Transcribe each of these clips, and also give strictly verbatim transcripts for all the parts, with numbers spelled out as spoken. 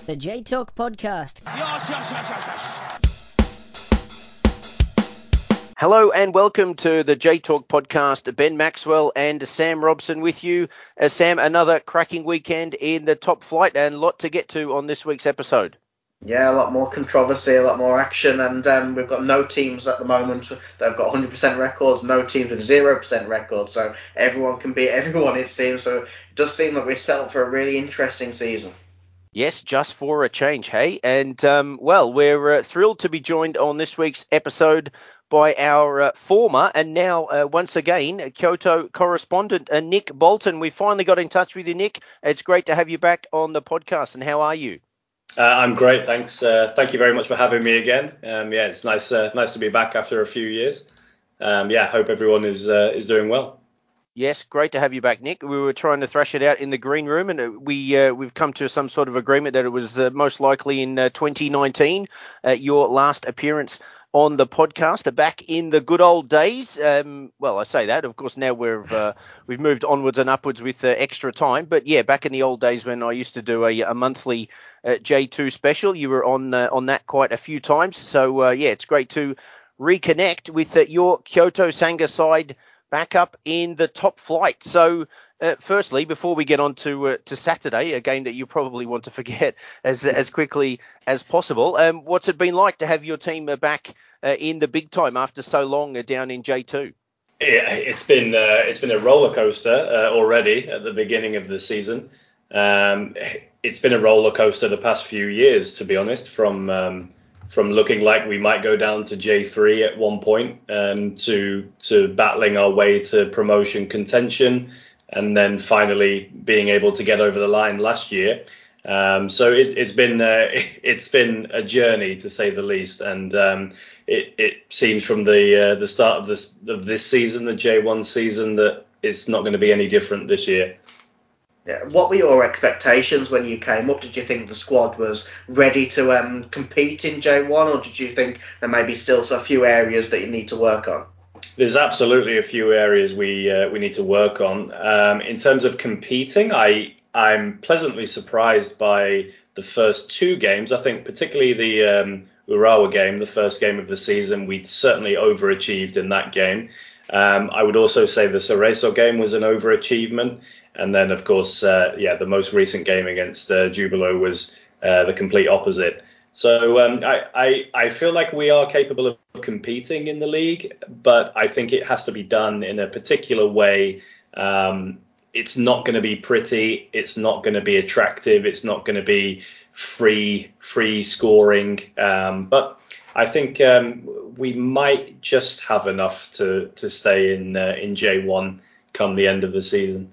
The J Talk Podcast. Yes, yes, yes, yes, yes. Hello and welcome to the J Talk Podcast. Ben Maxwell and Sam Robson with you. Uh, Sam, another cracking weekend in the top flight and a lot to get to on this week's episode. Yeah, a lot more controversy, a lot more action, and um, we've got no teams at the moment that have got one hundred percent records, no teams with zero percent records, so everyone can beat everyone, it seems. So it does seem like we're set up for a really interesting season. Yes, just for a change, hey? And, um, well, we're uh, thrilled to be joined on this week's episode by our uh, former and now, uh, once again, Kyoto correspondent, uh, Nick Bolton. We finally got in touch with you, Nick. It's great to have you back on the podcast, and how are you? Uh, I'm great, thanks. Uh, thank you very much for having me again. Um, yeah, it's nice uh, nice to be back after a few years. Um, yeah, hope everyone is uh, is doing well. Yes, great to have you back, Nick. We were trying to thrash it out in the green room, and we uh, we've come to some sort of agreement that it was uh, most likely in uh, twenty nineteen, uh, your last appearance on the podcast, back in the good old days. Um, well, I say that, of course. Now we've uh, we've moved onwards and upwards with uh, extra time, but yeah, back in the old days when I used to do a, a monthly uh, J two special, you were on uh, on that quite a few times. So uh, yeah, it's great to reconnect with uh, your Kyoto Sanga side back up in the top flight. So, uh, firstly, before we get on to uh, to Saturday, a game that you probably want to forget as as quickly as possible, um, what's it been like to have your team uh, back uh, in the big time after so long uh, down in J two? Yeah, it's been uh, it's been a roller coaster uh, already at the beginning of the season. Um, it's been a roller coaster the past few years, to be honest, from um, from looking like we might go down to J three at one point, um, to to battling our way to promotion contention, and then finally being able to get over the line last year. Um, so it, it's been uh, it's been a journey, to say the least, and um, it, it seems from the uh, the start of this of this season, the J one season, that it's not going to be any different this year. Yeah. What were your expectations when you came up? Did you think the squad was ready to um, compete in J one, or did you think there may be still a few areas that you need to work on? There's absolutely a few areas we uh, we need to work on. Um, in terms of competing, I I'm pleasantly surprised by the first two games. I think particularly the um, Urawa game, the first game of the season, we certainly overachieved in that game. Um, I would also say the Cerezo game was an overachievement. And then, of course, uh, yeah, the most recent game against uh, Jubilo was uh, the complete opposite. So um, I, I, I feel like we are capable of competing in the league, but I think it has to be done in a particular way. Um, it's not going to be pretty. It's not going to be attractive. It's not going to be free, free scoring. Um, but I think um, we might just have enough to, to stay in uh, in J one come the end of the season.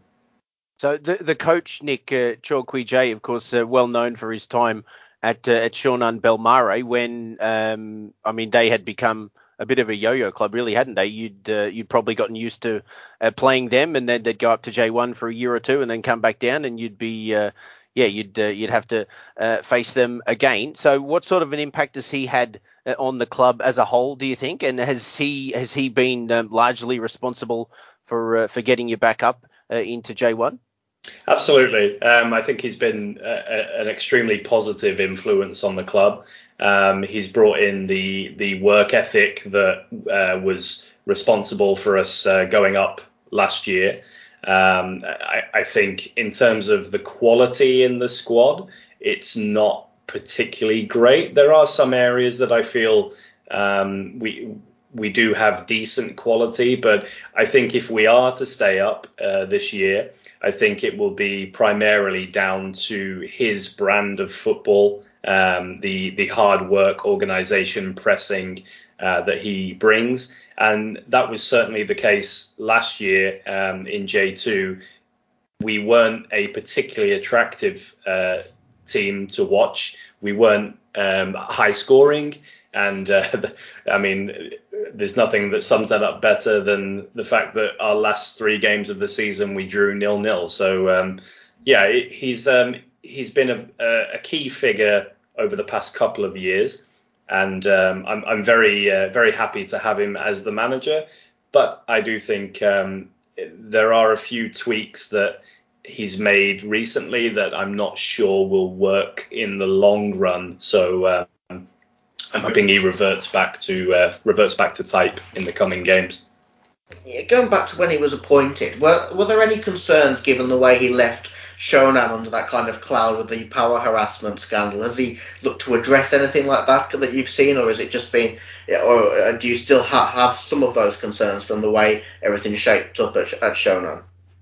So the the coach, Nick uh, Chokwi-J, of course, uh, well known for his time at uh, at Shonan Bellmare, when um, I mean they had become a bit of a yo-yo club, really, hadn't they? You'd uh, you'd probably gotten used to uh, playing them, and then they'd go up to J one for a year or two, and then come back down, and you'd be uh, yeah, you'd uh, you'd have to uh, face them again. So what sort of an impact has he had uh, on the club as a whole, do you think? And has he has he been um, largely responsible for uh, for getting you back up uh, into J one? Absolutely. Um, I think he's been a, a, an extremely positive influence on the club. Um, he's brought in the the work ethic that uh, was responsible for us uh, going up last year. Um, I, I think in terms of the quality in the squad, it's not particularly great. There are some areas that I feel um, we we do have decent quality, but I think if we are to stay up uh, this year, I think it will be primarily down to his brand of football, um, the the hard work, organisation, pressing uh, that he brings, and that was certainly the case last year um, in J two. We weren't a particularly attractive uh, team to watch. We weren't um, high scoring. And uh, I mean, there's nothing that sums that up better than the fact that our last three games of the season we drew nil nil. So um, yeah, it, he's um, he's been a, a key figure over the past couple of years, and um, I'm I'm very uh, very happy to have him as the manager. But I do think um, there are a few tweaks that he's made recently that I'm not sure will work in the long run. So uh, I'm hoping he reverts back to uh, reverts back to type in the coming games. Yeah, going back to when he was appointed, were were there any concerns given the way he left Shonan under that kind of cloud with the power harassment scandal? Has he looked to address anything like that that you've seen, or is it just been, or uh, do you still ha- have some of those concerns from the way everything shaped up at, at Shonan?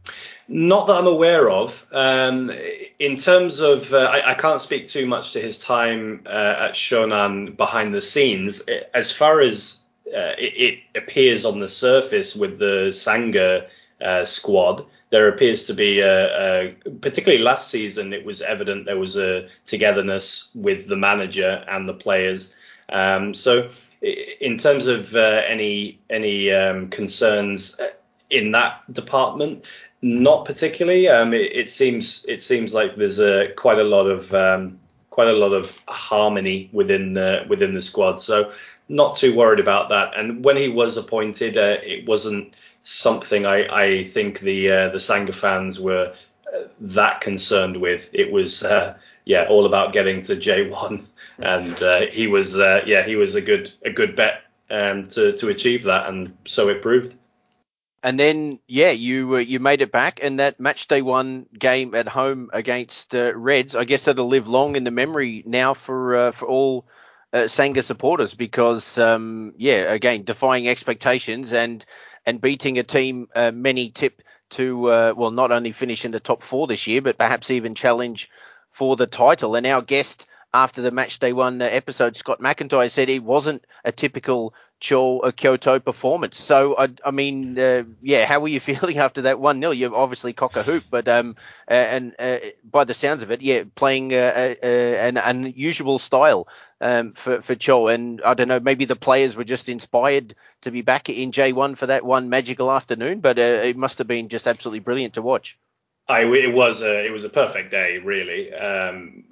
Not that I'm aware of. Um, in terms of, uh, I, I can't speak too much to his time uh, at Shonan behind the scenes. As far as uh, it, it appears on the surface with the Sanga uh, squad, there appears to be, a, a, particularly last season, it was evident there was a togetherness with the manager and the players. Um, so in terms of uh, any any um, concerns in that department, not particularly. Um, it, it seems it seems like there's a quite a lot of um, quite a lot of harmony within the within the squad. So not too worried about that. And when he was appointed, uh, it wasn't something I, I think the uh, the Sanga fans were uh, that concerned with. It was uh, yeah all about getting to J one, and uh, he was uh, yeah he was a good a good bet um, to to achieve that, and so it proved. And then, yeah, you uh, you made it back, and that match day one game at home against uh, Reds, I guess that'll live long in the memory now for uh, for all uh, Sanga supporters, because um, yeah, again, defying expectations and and beating a team uh, many tip to uh, well, not only finish in the top four this year, but perhaps even challenge for the title. And our guest after the match day one uh, episode, Scott McIntyre, said it wasn't a typical Cho uh, Kyoto performance. So, I, I mean, uh, yeah, how were you feeling after that one nil? You obviously cock a hoop, but um, uh, and uh, by the sounds of it, yeah, playing uh, uh, an unusual style um, for, for Cho. And I don't know, maybe the players were just inspired to be back in J one for that one magical afternoon, but uh, it must have been just absolutely brilliant to watch. I, it was a, it was a perfect day, really. Um,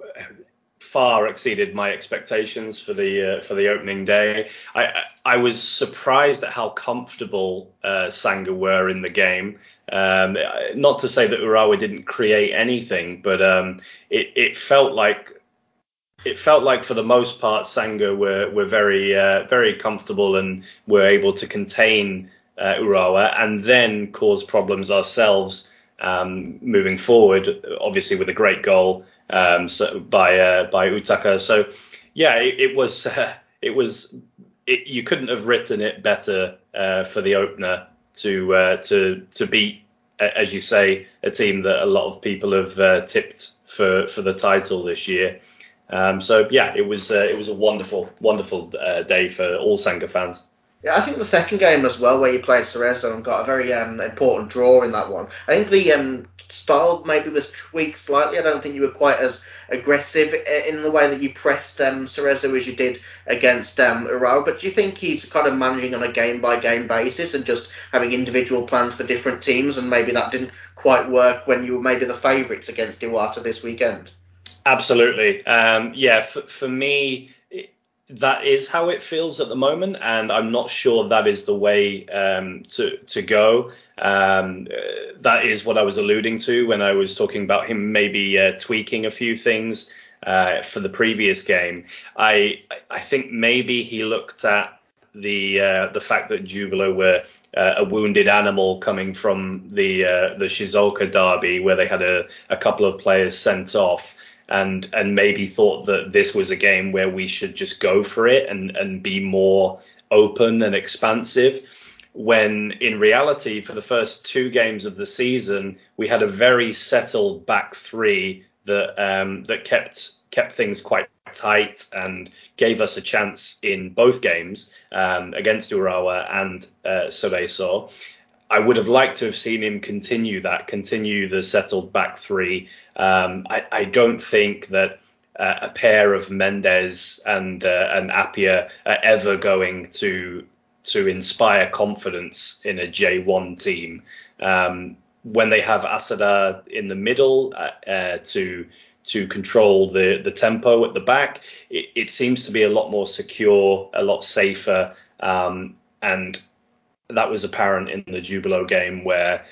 far exceeded my expectations for the uh, for the opening day. I I was surprised at how comfortable uh, Sanga were in the game. Um, not to say that Urawa didn't create anything, but um, it it felt like it felt like for the most part Sanga were were very uh, very comfortable and were able to contain uh, Urawa and then cause problems ourselves um, moving forward. Obviously with a great goal um, so by uh, by Utaka. So yeah, it, it was uh, it was it, you couldn't have written it better uh, for the opener to uh, to to beat, as you say, a team that a lot of people have uh, tipped for for the title this year. Um, so yeah, it was uh, it was a wonderful, wonderful uh, day for all Sanga fans. Yeah, I think the second game as well, where you played Cerezo and got a very um, important draw in that one. I think the um, style maybe was tweaked slightly. I don't think you were quite as aggressive in the way that you pressed um, Cerezo as you did against um, Urawa. But do you think he's kind of managing on a game-by-game basis and just having individual plans for different teams, and maybe that didn't quite work when you were maybe the favourites against Iwata this weekend? Absolutely. Um, yeah, for, for me, that is how it feels at the moment, and I'm not sure that is the way um, to to go. Um, uh, that is what I was alluding to when I was talking about him maybe uh, tweaking a few things uh, for the previous game. I I think maybe he looked at the uh, the fact that Jubilo were uh, a wounded animal coming from the uh, the Shizuoka derby, where they had a, a couple of players sent off. And and maybe thought that this was a game where we should just go for it and, and be more open and expansive. When in reality, for the first two games of the season, we had a very settled back three that um, that kept kept things quite tight and gave us a chance in both games um, against Urawa and uh, Cerezo. I would have liked to have seen him continue that, continue the settled back three. Um, I, I don't think that uh, a pair of Mendes and uh, and Appiah are ever going to to inspire confidence in a J one team. Um, when they have Asada in the middle uh, uh, to to control the the tempo at the back, it, it seems to be a lot more secure, a lot safer, um, and that was apparent in the Jubilo game, where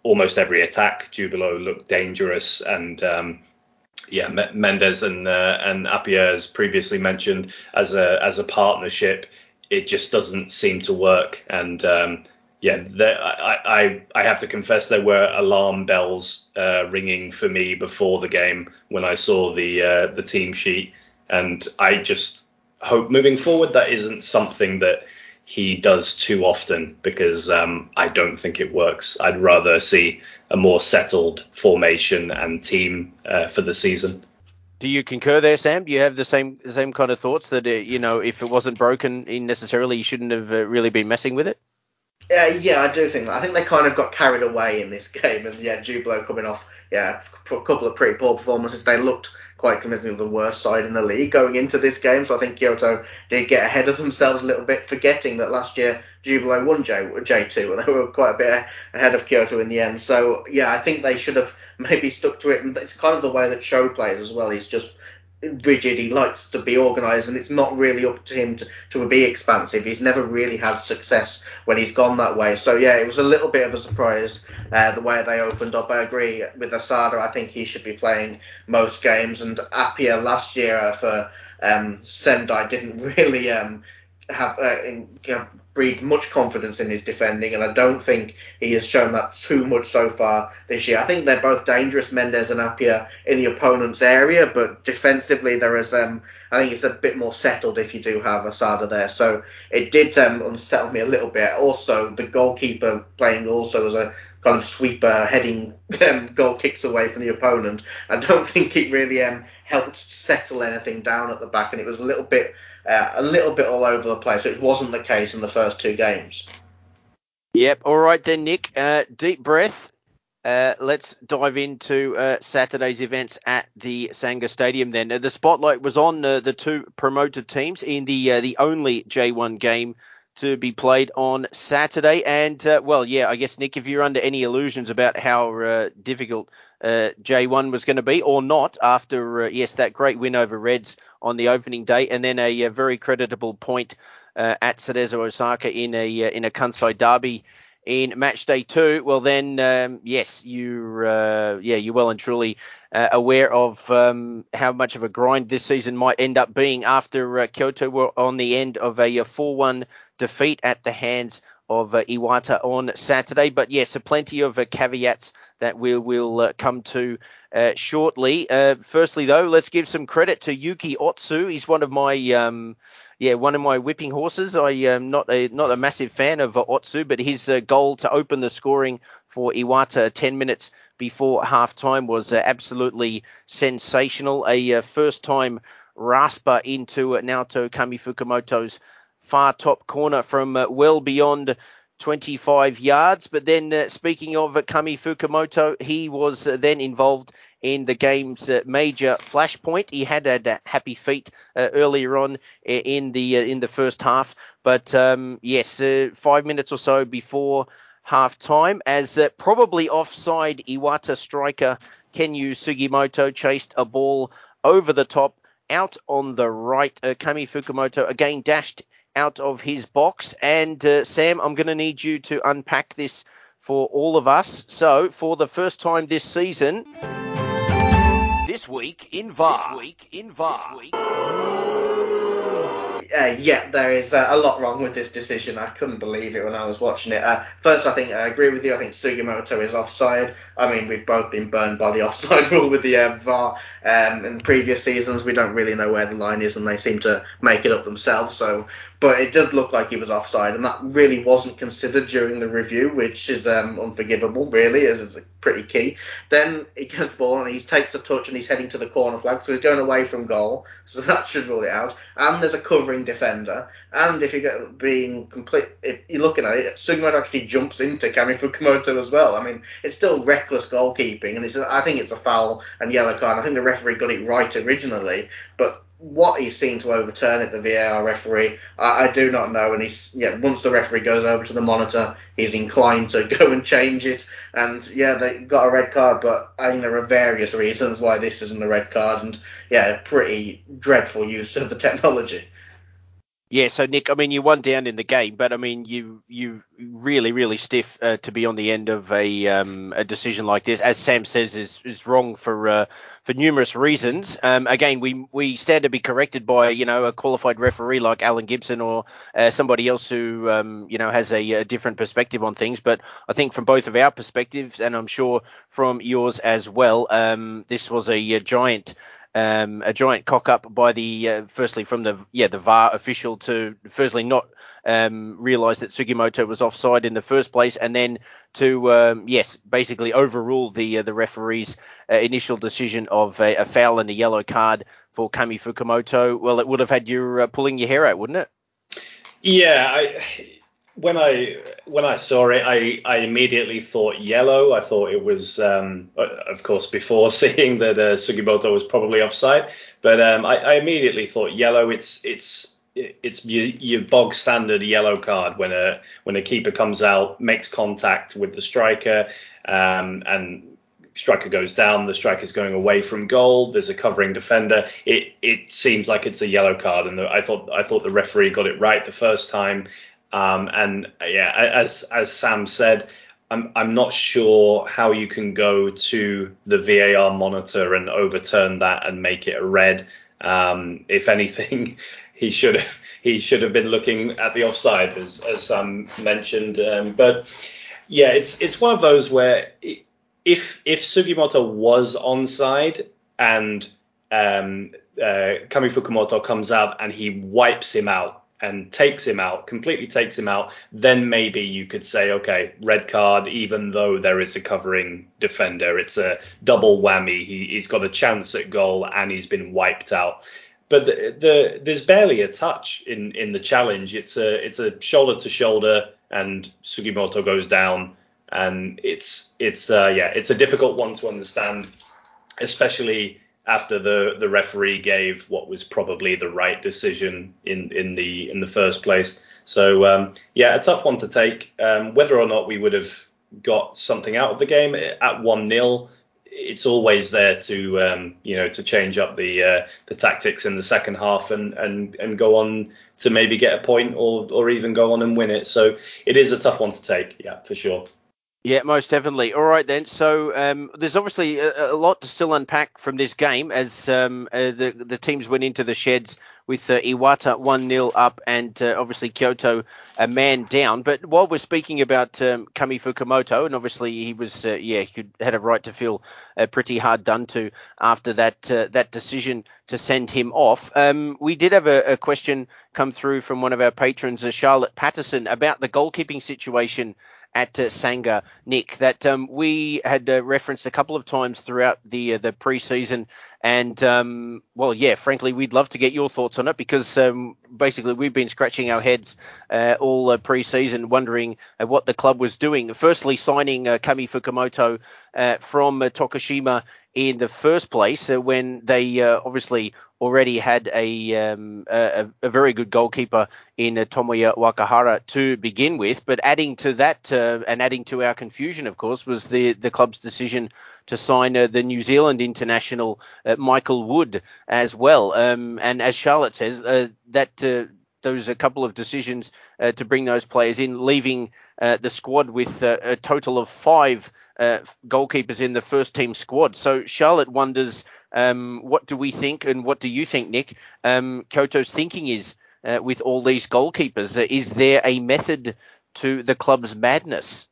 almost every attack. Jubilo looked dangerous, and um, yeah, Mendes and uh, and Appiah, as previously mentioned, as a as a partnership, it just doesn't seem to work. And um, yeah, there, I, I I have to confess there were alarm bells uh, ringing for me before the game when I saw the uh, the team sheet, and I just hope moving forward that isn't something that he does too often, because um, I don't think it works. I'd rather see a more settled formation and team uh, for the season. Do you concur there, Sam? Do you have the same the same kind of thoughts that, uh, you know, if it wasn't broken in necessarily, you shouldn't have uh, really been messing with it? Yeah, yeah, I do think that. I think they kind of got carried away in this game, and yeah, Jubilo coming off, yeah, a couple of pretty poor performances. They looked quite convincingly the worst side in the league going into this game, so I think Kyoto did get ahead of themselves a little bit, forgetting that last year Jubilo won J, J2, and they were quite a bit ahead of Kyoto in the end. So yeah, I think they should have maybe stuck to it. And it's kind of the way that Sho plays as well. He's just rigid. He likes to be organised, and it's not really up to him to, to be expansive. He's never really had success when he's gone that way. So yeah, it was a little bit of a surprise uh, the way they opened up. I agree with Asada. I think he should be playing most games, and Appiah last year for um, Sendai didn't really um, have, uh, in, you know, breed much confidence in his defending, and I don't think he has shown that too much so far this year. I think they're both dangerous, Mendes and Appiah, in the opponent's area, but defensively there is, um, I think it's a bit more settled if you do have Asada there. So it did um, unsettle me a little bit. Also, the goalkeeper playing also as a kind of sweeper, heading um, goal kicks away from the opponent. I don't think it really um, helped settle anything down at the back, and it was a little bit Uh, a little bit all over the place, which wasn't the case in the first two games. Yep. All right then, Nick. Uh, deep breath. Uh, let's dive into uh, Saturday's events at the Sangha Stadium then. Uh, the spotlight was on uh, the two promoted teams in the uh, the only J one game to be played on Saturday. And, uh, well, yeah, I guess, Nick, if you're under any illusions about how uh, difficult uh, J one was going to be or not after, uh, yes, that great win over Reds on the opening day, and then a, a very creditable point uh, at Cerezo Osaka in a uh, in a Kansai derby in match day two, well then, um, yes, you're uh, yeah you're well and truly uh, aware of um, how much of a grind this season might end up being after uh, Kyoto were on the end of a four one defeat at the hands of uh, Iwata on Saturday. But yes, so plenty of uh, caveats that we will uh, come to uh, shortly. Uh, firstly, though, let's give some credit to Yuki Otsu. He's one of my um, yeah one of my whipping horses. I am not a not a massive fan of uh, Otsu, but his uh, goal to open the scoring for Iwata ten minutes before half-time was uh, absolutely sensational. A uh, first-time rasper into uh, Naoto Kami Fukumoto's far top corner from uh, well beyond twenty-five yards. But then, uh, speaking of uh, Kami Fukumoto, he was uh, then involved in the game's uh, major flashpoint. He had had uh, happy feet uh, earlier on in the uh, in the first half, but um, yes, uh, five minutes or so before half time, as uh, probably offside Iwata striker Kenyu Sugimoto chased a ball over the top out on the right. Uh, Kami Fukumoto again dashed out of his box. And uh, Sam, I'm going to need you to unpack this for all of us. So, for the first time this season, this week in V A R. This week in V A R. This week. Uh, yeah, there is uh, a lot wrong with this decision. I couldn't believe it when I was watching it. Uh, first, I think I agree with you. I think Sugimoto is offside. I mean, we've both been burned by the offside rule with the uh, V A R. Um, in previous seasons, we don't really know where the line is, and they seem to make it up themselves. So, but it does look like he was offside, and that really wasn't considered during the review, which is um, unforgivable, really, as it's pretty key. Then he gets the ball, and he takes a touch, and he's heading to the corner flag, so he's going away from goal. So that should rule it out. And there's a covering defender, and if you're being complete, if you're looking at it, Sugimoto actually jumps into Kami Fukumoto as well. I mean, it's still reckless goalkeeping, and it's I think it's a foul and yellow card. I think the referee got it right originally, but what he's seen to overturn it, the V A R referee, I, I do not know. And he's yeah, once the referee goes over to the monitor, he's inclined to go and change it. And yeah, they got a red card, but I think there are various reasons why this isn't a red card. And yeah, pretty dreadful use of the technology. Yeah, so Nick, I mean, you won down in the game, but I mean, you you really really stiff uh, to be on the end of a um, a decision like this. As Sam says, is is wrong for uh, for numerous reasons. Um, again, we we stand to be corrected by you know a qualified referee like Alan Gibson or uh, somebody else who um, you know has a, a different perspective on things. But I think from both of our perspectives, and I'm sure from yours as well, um, this was a, a giant. Um, a giant cock up by the uh, firstly from the yeah the V A R official to firstly not um, realise that Sugimoto was offside in the first place, and then to um, yes basically overrule the uh, the referee's uh, initial decision of a, a foul and a yellow card for Kami Fukumoto. Well, it would have had you uh, pulling your hair out, wouldn't it? Yeah, I, when I when I saw it, I, I immediately thought yellow. I thought it was, um, of course, before seeing that uh, Sugimoto was probably offside. But um, I, I immediately thought yellow. It's it's it's your, your bog standard yellow card when a when a keeper comes out, makes contact with the striker, um, and striker goes down, the striker's going away from goal, there's a covering defender. It it seems like it's a yellow card, and I thought I thought the referee got it right the first time. Um, and yeah, as as Sam said, I'm I'm not sure how you can go to the V A R monitor and overturn that and make it a red. Um, if anything, he should have he should have been looking at the offside, as as Sam mentioned. Um, but yeah, it's it's one of those where. It, If if Sugimoto was onside and um, uh, Kami Fukumoto comes out and he wipes him out and takes him out, completely takes him out, then maybe you could say, okay, red card, even though there is a covering defender. It's a double whammy. He, he's got a chance at goal and he's been wiped out. But the, the there's barely a touch in, in the challenge. It's a it's a shoulder to shoulder and Sugimoto goes down. And it's it's uh, yeah it's a difficult one to understand, especially after the, the referee gave what was probably the right decision in, in the in the first place. So um, yeah, a tough one to take. Um, whether or not we would have got something out of the game at one nil, it's always there to um, you know to change up the uh, the tactics in the second half and, and, and go on to maybe get a point or or even go on and win it. So it is a tough one to take, yeah, for sure. Yeah, most definitely. All right, then. So um, there's obviously a, a lot to still unpack from this game as um, uh, the the teams went into the sheds with uh, Iwata one nil up and uh, obviously Kyoto a man down. But while we're speaking about um, Kami Fukumoto, and obviously he was, uh, yeah, he could, had a right to feel uh, pretty hard done to after that uh, that decision to send him off. Um, we did have a, a question come through from one of our patrons, uh, Charlotte Patterson, about the goalkeeping situation at uh, Sanga, Nick, that um, we had uh, referenced a couple of times throughout the uh, the pre-season. And, um, well, yeah, frankly, we'd love to get your thoughts on it because um, basically we've been scratching our heads uh, all uh, pre-season wondering uh, what the club was doing. Firstly, signing uh, Kami Fukumoto uh, from uh, Tokushima in the first place uh, when they uh, obviously already had a, um, a a very good goalkeeper in uh, Tomoya Wakahara to begin with. But adding to that uh, and adding to our confusion, of course, was the, the club's decision to sign uh, the New Zealand international uh, Michael Wood as well. Um, and as Charlotte says, uh, that uh, those a couple of decisions uh, to bring those players in, leaving uh, the squad with uh, a total of five uh, goalkeepers in the first team squad. So Charlotte wonders, um, what do we think and what do you think, Nick, um, Kyoto's thinking is uh, with all these goalkeepers? Uh, is there a method to the club's madness?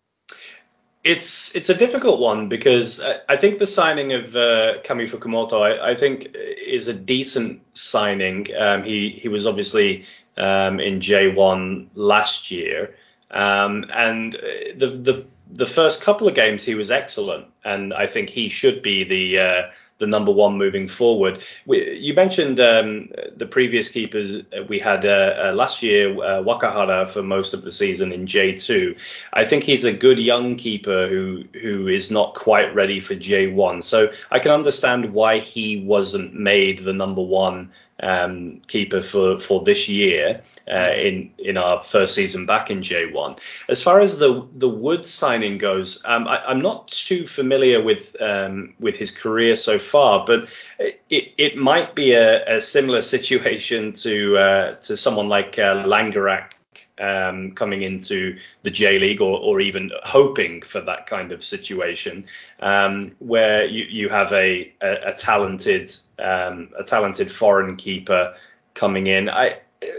It's it's a difficult one because I, I think the signing of uh, Kami Fukumoto, I, I think, is a decent signing. Um, he he was obviously um, in J one last year, um, and the the the first couple of games he was excellent, and I think he should be the uh, the number one moving forward. We, you mentioned um, the previous keepers we had uh, uh, last year, uh, Wakahara for most of the season in J two. I think he's a good young keeper who who is not quite ready for J one. So I can understand why he wasn't made the number one um, keeper for, for this year uh, in in our first season back in J one. As far as the the Wood signing goes, um, I, I'm not too familiar with um, with his career so far. far. But it it might be a, a similar situation to uh, to someone like uh, Langerak um, coming into the J League, or, or even hoping for that kind of situation, um, where you, you have a, a, a talented um, a talented foreign keeper coming in. I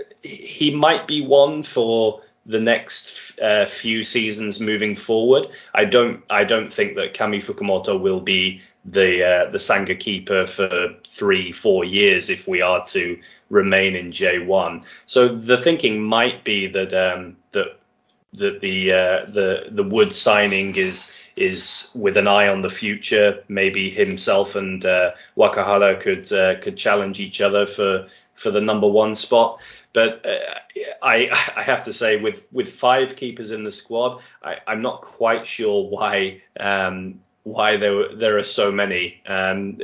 he might be one for the next uh, few seasons moving forward. I don't I don't think that Kami Fukumoto will be the uh, the Sanga keeper for three four years if we are to remain in J one. So the thinking might be that um, that that the uh, the the Wood signing is is with an eye on the future. Maybe himself and uh, Wakahara could uh, could challenge each other for for the number one spot. But uh, I I have to say, with with five keepers in the squad, I, I'm not quite sure why um, why there there are so many. Um,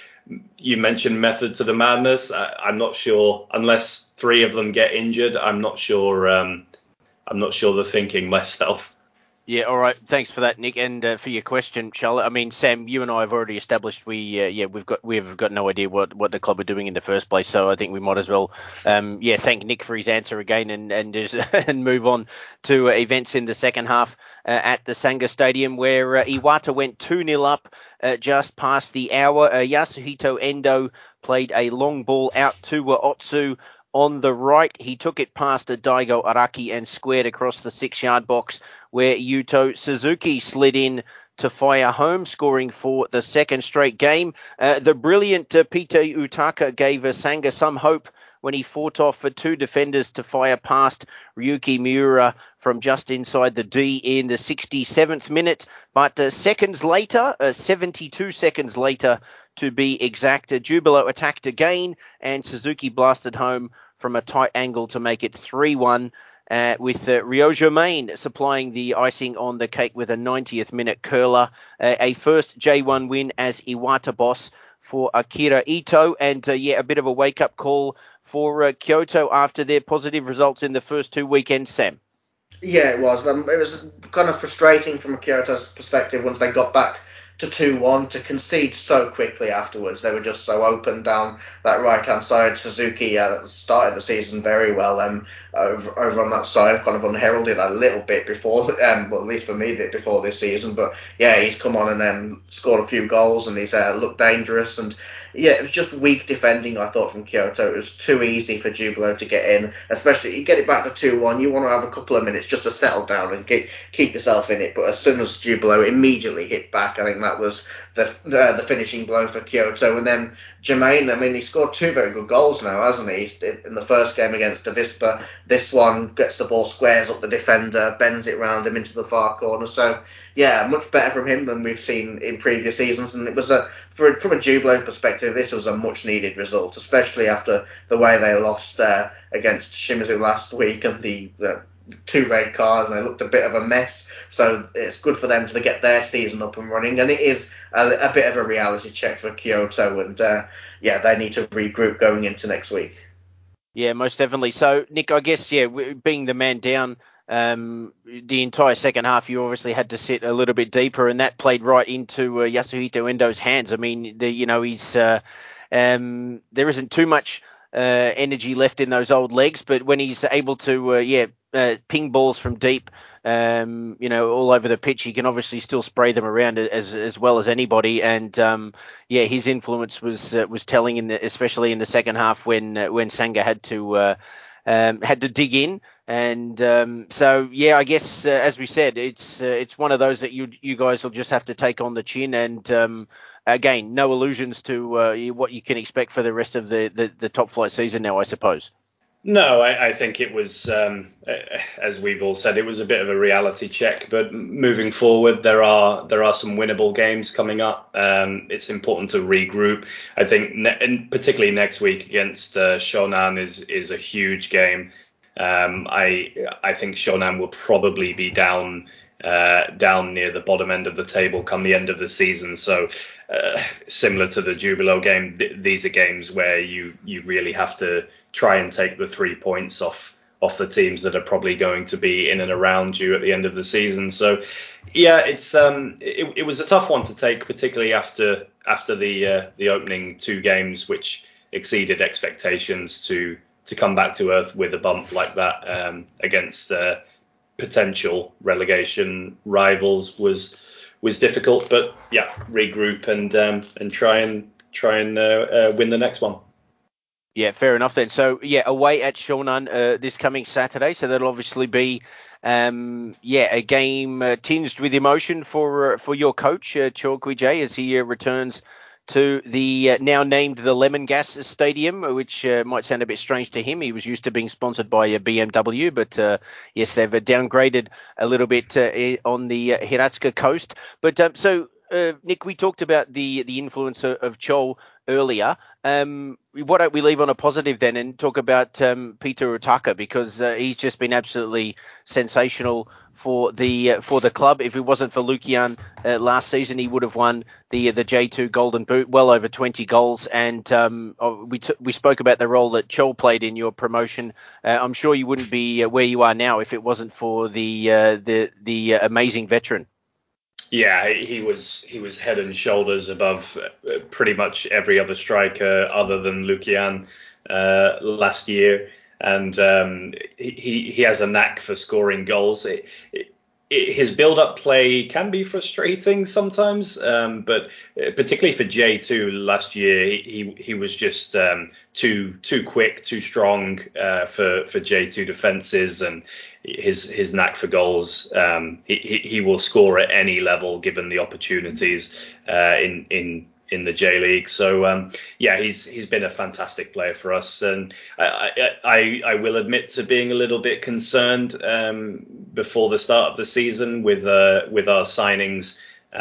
you mentioned method to the madness. I, I'm not sure, unless three of them get injured. I'm not sure. Um, I'm not sure the thinking myself. Yeah, all right. Thanks for that, Nick, and uh, for your question, Charlotte. I mean, Sam, you and I have already established we, uh, yeah, we've got we've got no idea what, what the club are doing in the first place. So I think we might as well, um, yeah, thank Nick for his answer again, and and just, and move on to uh, events in the second half uh, at the Sanga Stadium, where uh, Iwata went two nil up uh, just past the hour. Uh, Yasuhito Endo played a long ball out to uh, Otsu. On the right, he took it past a Daigo Araki and squared across the six-yard box, where Yuto Suzuki slid in to fire home, scoring for the second straight game. Uh, the brilliant uh, Peter Utaka gave uh, Sanga some hope when he fought off for two defenders to fire past Ryuki Miura from just inside the D in the sixty-seventh minute. But uh, seconds later, uh, seventy-two seconds later, to be exact, uh, Jubilo attacked again, and Suzuki blasted home from a tight angle to make it three one, uh, with uh, Ryo Germain supplying the icing on the cake with a ninetieth minute curler. Uh, a first J one win as Iwata boss for Akira Ito, and uh, yeah, a bit of a wake-up call for uh, Kyoto after their positive results in the first two weekends, Sam. Yeah, it was. Um, it was kind of frustrating from a Kyoto's perspective once they got back to two one to concede so quickly afterwards. They were just so open down that right-hand side. Suzuki uh, started the season very well um, over, over on that side, kind of unheralded a little bit before, um, well, at least for me, before this season. But yeah, he's come on and um, scored a few goals, and he's uh, looked dangerous. And yeah, it was just weak defending, I thought, from Kyoto. It was too easy for Jubilo to get in, especially you get it back to two one, you want to have a couple of minutes just to settle down and keep, keep yourself in it. But as soon as Jubilo immediately hit back, I think that was the uh, the finishing blow for Kyoto. And then Jermaine, I mean, he scored two very good goals now, hasn't he? In the first game against Avispa, this one gets the ball, squares up the defender, bends it round him into the far corner. So, yeah, much better from him than we've seen in previous seasons. And it was a, for, from a Jubilo perspective, this was a much needed result, especially after the way they lost uh, against Shimizu last week and the, the two red cards, and they looked a bit of a mess. So it's good for them to get their season up and running, and it is a, a bit of a reality check for Kyoto, and uh, yeah, they need to regroup going into next week. Yeah, most definitely. So, Nick, I guess, yeah, being the man down um, the entire second half, you obviously had to sit a little bit deeper, and that played right into uh, Yasuhito Endo's hands. I mean, the, you know, he's uh, um, there isn't too much uh, energy left in those old legs, but when he's able to, uh, yeah, uh, ping balls from deep, um, you know, all over the pitch, he can obviously still spray them around as as well as anybody. And um, yeah, his influence was uh, was telling in the, especially in the second half when uh, when Sanga had to uh, um, had to dig in. And um, so yeah, I guess uh, as we said, it's uh, it's one of those that you you guys will just have to take on the chin. And um, again, no illusions to uh, what you can expect for the rest of the, the, the top flight season now, I suppose. No, I, I think it was, um, as we've all said, it was a bit of a reality check. But moving forward, there are there are some winnable games coming up. Um, it's important to regroup. I think, ne- and particularly next week against uh, Shonan is is a huge game. Um, I I think Shonan will probably be down uh, down near the bottom end of the table come the end of the season. So uh, similar to the Jubilo game, th- these are games where you you really have to try and take the three points off off the teams that are probably going to be in and around you at the end of the season. So yeah, it's um it, it was a tough one to take, particularly after after the uh, the opening two games, which exceeded expectations, to to come back to earth with a bump like that um, against uh, potential relegation rivals was was difficult. But yeah, regroup and um, and try and try and uh, uh, win the next one. Yeah, fair enough then. So yeah, away at Shonan uh, this coming Saturday. So that'll obviously be um, yeah a game uh, tinged with emotion for uh, for your coach uh, Cho Kui-jae as he uh, returns to the uh, now named the Lemon Gas Stadium, which uh, might sound a bit strange to him. He was used to being sponsored by a B M W, but uh, yes, they've uh, downgraded a little bit uh, on the uh, Hiratsuka coast. But um, so, uh, Nick, we talked about the the influence of, of Cho earlier. Um, why don't we leave on a positive then and talk about um, Peter Utaka, because uh, he's just been absolutely sensational for the uh, for the club. If it wasn't for Lukian uh, last season, he would have won the the J two Golden Boot, well over twenty goals. And um, we t- we spoke about the role that Chol played in your promotion. Uh, I'm sure you wouldn't be uh, where you are now if it wasn't for the uh, the the uh, amazing veteran. Yeah, he was he was head and shoulders above uh, pretty much every other striker other than Lukian uh, last year, and um, he he has a knack for scoring goals. It, it, it, his build-up play can be frustrating sometimes, um, but particularly for J two last year, he he was just um, too too quick, too strong uh, for for J two defenses, and his his knack for goals. Um, he, he he will score at any level given the opportunities uh, in in in the J League. So um, yeah, he's he's been a fantastic player for us, and I I, I will admit to being a little bit concerned um, before the start of the season with uh, with our signings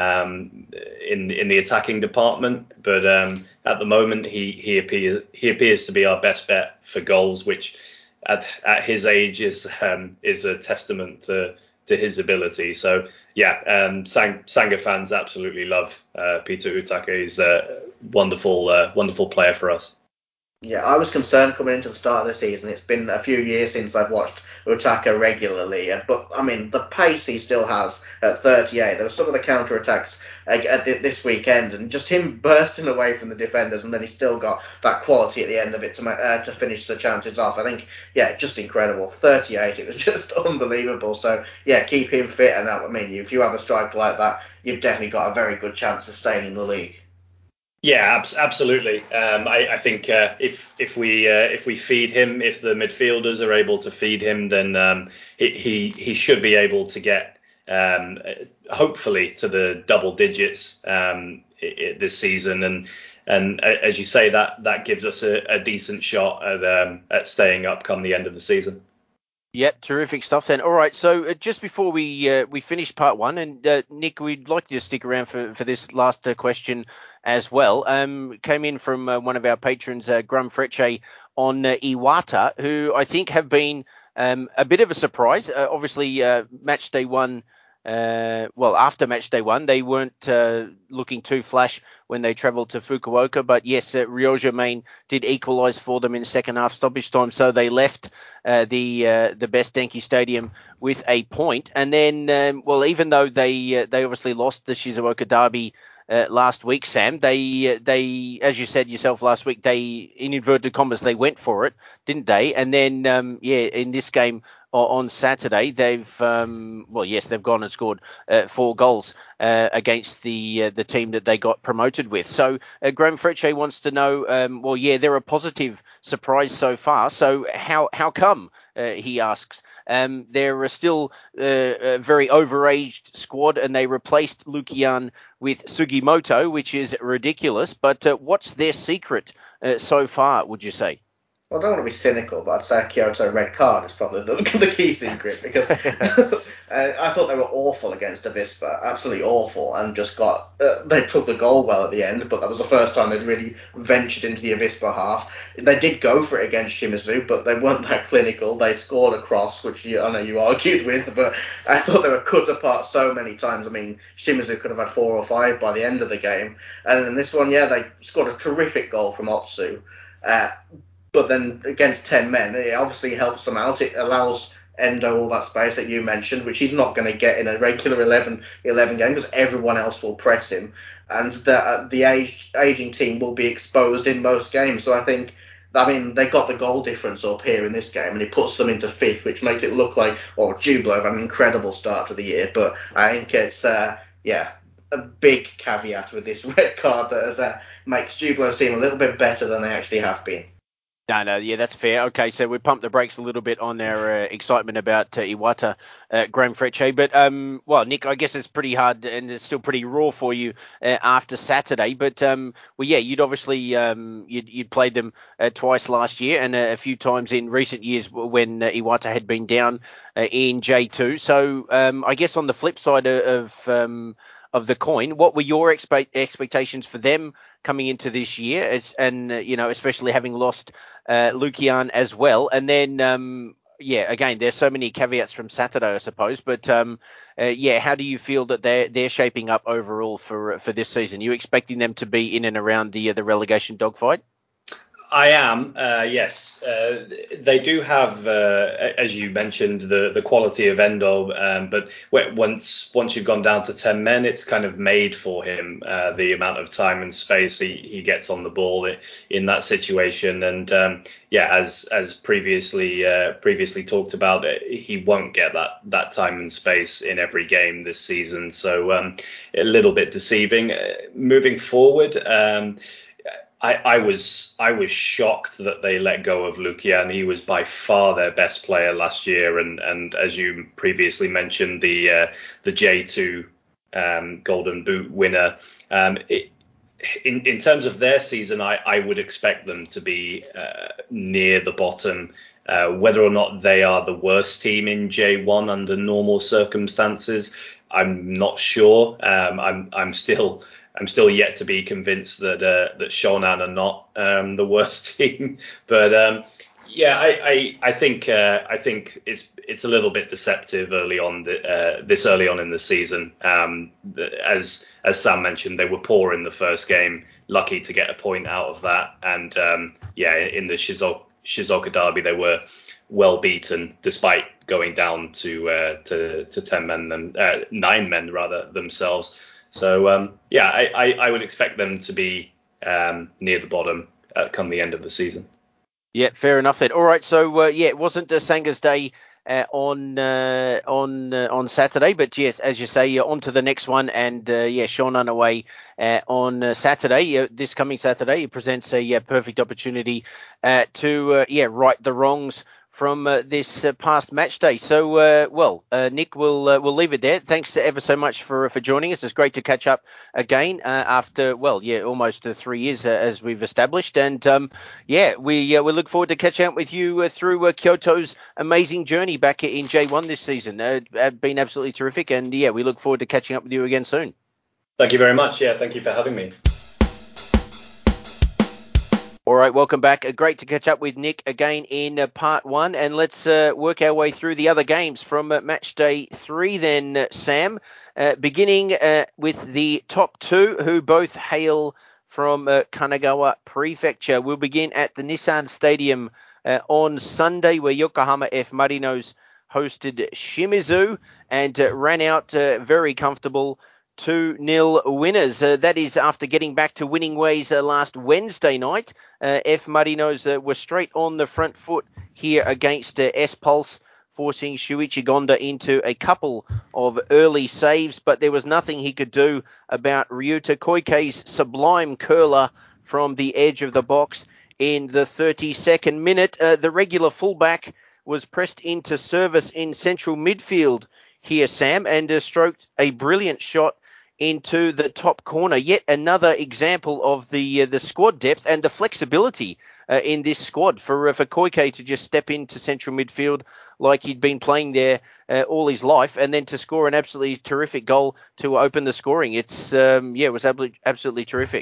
um, in in the attacking department. But um, at the moment, he he appears he appears to be our best bet for goals, which at at his age is um, is a testament to to his ability. So yeah, um, Sang, Sanga fans absolutely love uh, Peter Utaka. He's a wonderful, uh, wonderful player for us. Yeah, I was concerned coming into the start of the season. It's been a few years since I've watched Utaka regularly, but I mean the pace he still has at thirty-eight. There were some of the counter attacks at this weekend, and just him bursting away from the defenders, and then he still got that quality at the end of it to uh, to finish the chances off. I think, yeah, just incredible. thirty-eight, it was just unbelievable. So yeah, keep him fit, and I mean, if you have a striker like that, you've definitely got a very good chance of staying in the league. Yeah, ab- absolutely. Um, I, I think uh, if if we uh, if we feed him, if the midfielders are able to feed him, then um, he, he he should be able to get um, hopefully to the double digits um, this season. And and as you say, that that gives us a, a decent shot at um, at staying up come the end of the season. Yep, terrific stuff then. All right, so uh, just before we uh, we finish part one, and uh, Nick, we'd like you to stick around for, for this last uh, question as well. Um, came in from uh, one of our patrons, uh, Grum Frecce, on uh, Iwata, who I think have been um, a bit of a surprise. Uh, obviously, uh, match day one. Uh, well, after match day one, they weren't uh, looking too flash when they travelled to Fukuoka. But yes, uh, Ryoja Main did equalise for them in second half stoppage time, so they left uh, the uh, the Best Denki Stadium with a point. And then, um, well, even though they uh, they obviously lost the Shizuoka Derby uh, last week, Sam, they uh, they as you said yourself last week, they in inverted commas they went for it, didn't they? And then um, yeah, in this game on Saturday, they've um, well, yes, they've gone and scored uh, four goals uh, against the uh, the team that they got promoted with. So uh, Graham Frecce wants to know, um, well, yeah, they're a positive surprise so far. So how how come? Uh, he asks. Um, they're still uh, a very overaged squad, and they replaced Lukian with Sugimoto, which is ridiculous. But uh, what's their secret uh, so far? Would you say? Well, I don't want to be cynical, but I'd say a Kyoto red card is probably the, the key secret, because uh, I thought they were awful against Avispa, absolutely awful, and just got uh, they took the goal well at the end, but that was the first time they'd really ventured into the Avispa half. They did go for it against Shimizu, but they weren't that clinical. They scored a cross, which you, I know you argued with, but I thought they were cut apart so many times. I mean, Shimizu could have had four or five by the end of the game, and in this one, yeah, they scored a terrific goal from Otsu. Uh, But then against ten men, it obviously helps them out. It allows Endo all that space that you mentioned, which he's not going to get in a regular eleven, eleven game because everyone else will press him, and the uh, the age, aging team will be exposed in most games. So I think, I mean, they got the goal difference up here in this game, and it puts them into fifth, which makes it look like, oh, Jublo had an incredible start to the year. But I think it's, uh, yeah, a big caveat with this red card that has, uh, makes Jublo seem a little bit better than they actually have been. No, no, yeah, that's fair. Okay, so we pumped the brakes a little bit on our uh, excitement about uh, Iwata, uh, Graham Frecce. But, um, well, Nick, I guess it's pretty hard and it's still pretty raw for you uh, after Saturday. But, um, well, yeah, you'd obviously um, you'd, you'd played them uh, twice last year and uh, a few times in recent years when uh, Iwata had been down uh, in J two. So um, I guess on the flip side of um, of the coin, what were your expe- expectations for them coming into this year? It's, and, uh, you know, especially having lost uh, Lukian as well. And then, um, yeah, again, there's so many caveats from Saturday, I suppose. But, um, uh, yeah, how do you feel that they're, they're shaping up overall for for this season? You expecting them to be in and around the, uh, the relegation dogfight? I am, uh, yes. Uh, they do have, uh, as you mentioned, the, the quality of Endo, um, but once once you've gone down to ten men, it's kind of made for him, uh, the amount of time and space he, he gets on the ball in that situation. And um, yeah, as as previously uh, previously talked about, he won't get that that time and space in every game this season. So um, a little bit deceiving. Uh, moving forward, um, I, I was I was shocked that they let go of Lukian. He was by far their best player last year, and, and as you previously mentioned, the uh, the J two um, Golden Boot winner. Um, it, in in terms of their season, I, I would expect them to be uh, near the bottom. Uh, whether or not they are the worst team in J one under normal circumstances, I'm not sure. Um, I'm I'm still. I'm still yet to be convinced that uh, that Shonan are not um, the worst team, but um, yeah, I I, I think uh, I think it's it's a little bit deceptive early on the, uh, this early on in the season. Um, as as Sam mentioned, they were poor in the first game, lucky to get a point out of that, and um, yeah, in the Shizuoka, Shizuoka derby they were well beaten despite going down to uh, to to ten men them uh, nine men rather themselves. So, um, yeah, I, I, I would expect them to be um, near the bottom uh, come the end of the season. Yeah, fair enough then. All right, so, uh, yeah, it wasn't uh, Sanga's Day uh, on uh, on uh, on Saturday, but, yes, as you say, uh, on to the next one. And, uh, yeah, Shonan away uh, on uh, Saturday. Uh, this coming Saturday, it presents a uh, perfect opportunity uh, to, uh, yeah, right the wrongs from uh, this uh, past match day. So, uh, well, uh, Nick, we'll uh, we'll leave it there. Thanks ever so much for for joining us. It's great to catch up again uh, after, well, yeah, almost uh, three years uh, as we've established. And um, yeah, we uh, we look forward to catching up with you uh, through uh, Kyoto's amazing journey back in J one this season. Uh, it's been absolutely terrific. And yeah, we look forward to catching up with you again soon. Thank you very much. Yeah, thank you for having me. All right, welcome back. Uh, great to catch up with Nick again in uh, part one. And let's uh, work our way through the other games from uh, match day three then, uh, Sam. Uh, beginning uh, with the top two, who both hail from uh, Kanagawa Prefecture. We'll begin at the Nissan Stadium uh, on Sunday, where Yokohama F. Marinos hosted Shimizu and uh, ran out uh, very comfortable two nil winners. Uh, that is after getting back to winning ways uh, last Wednesday night. Uh, F. Marinos uh, were straight on the front foot here against uh, S-Pulse, forcing Shuichi Gonda into a couple of early saves, but there was nothing he could do about Ryuta Koike's sublime curler from the edge of the box in the thirty-second minute. Uh, the regular fullback was pressed into service in central midfield here, Sam, and uh, stroked a brilliant shot into the top corner. Yet another example of the uh, the squad depth and the flexibility uh, in this squad for uh, for Koike to just step into central midfield like he'd been playing there uh, all his life, and then to score an absolutely terrific goal to open the scoring. It's um, yeah, it was absolutely absolutely terrific.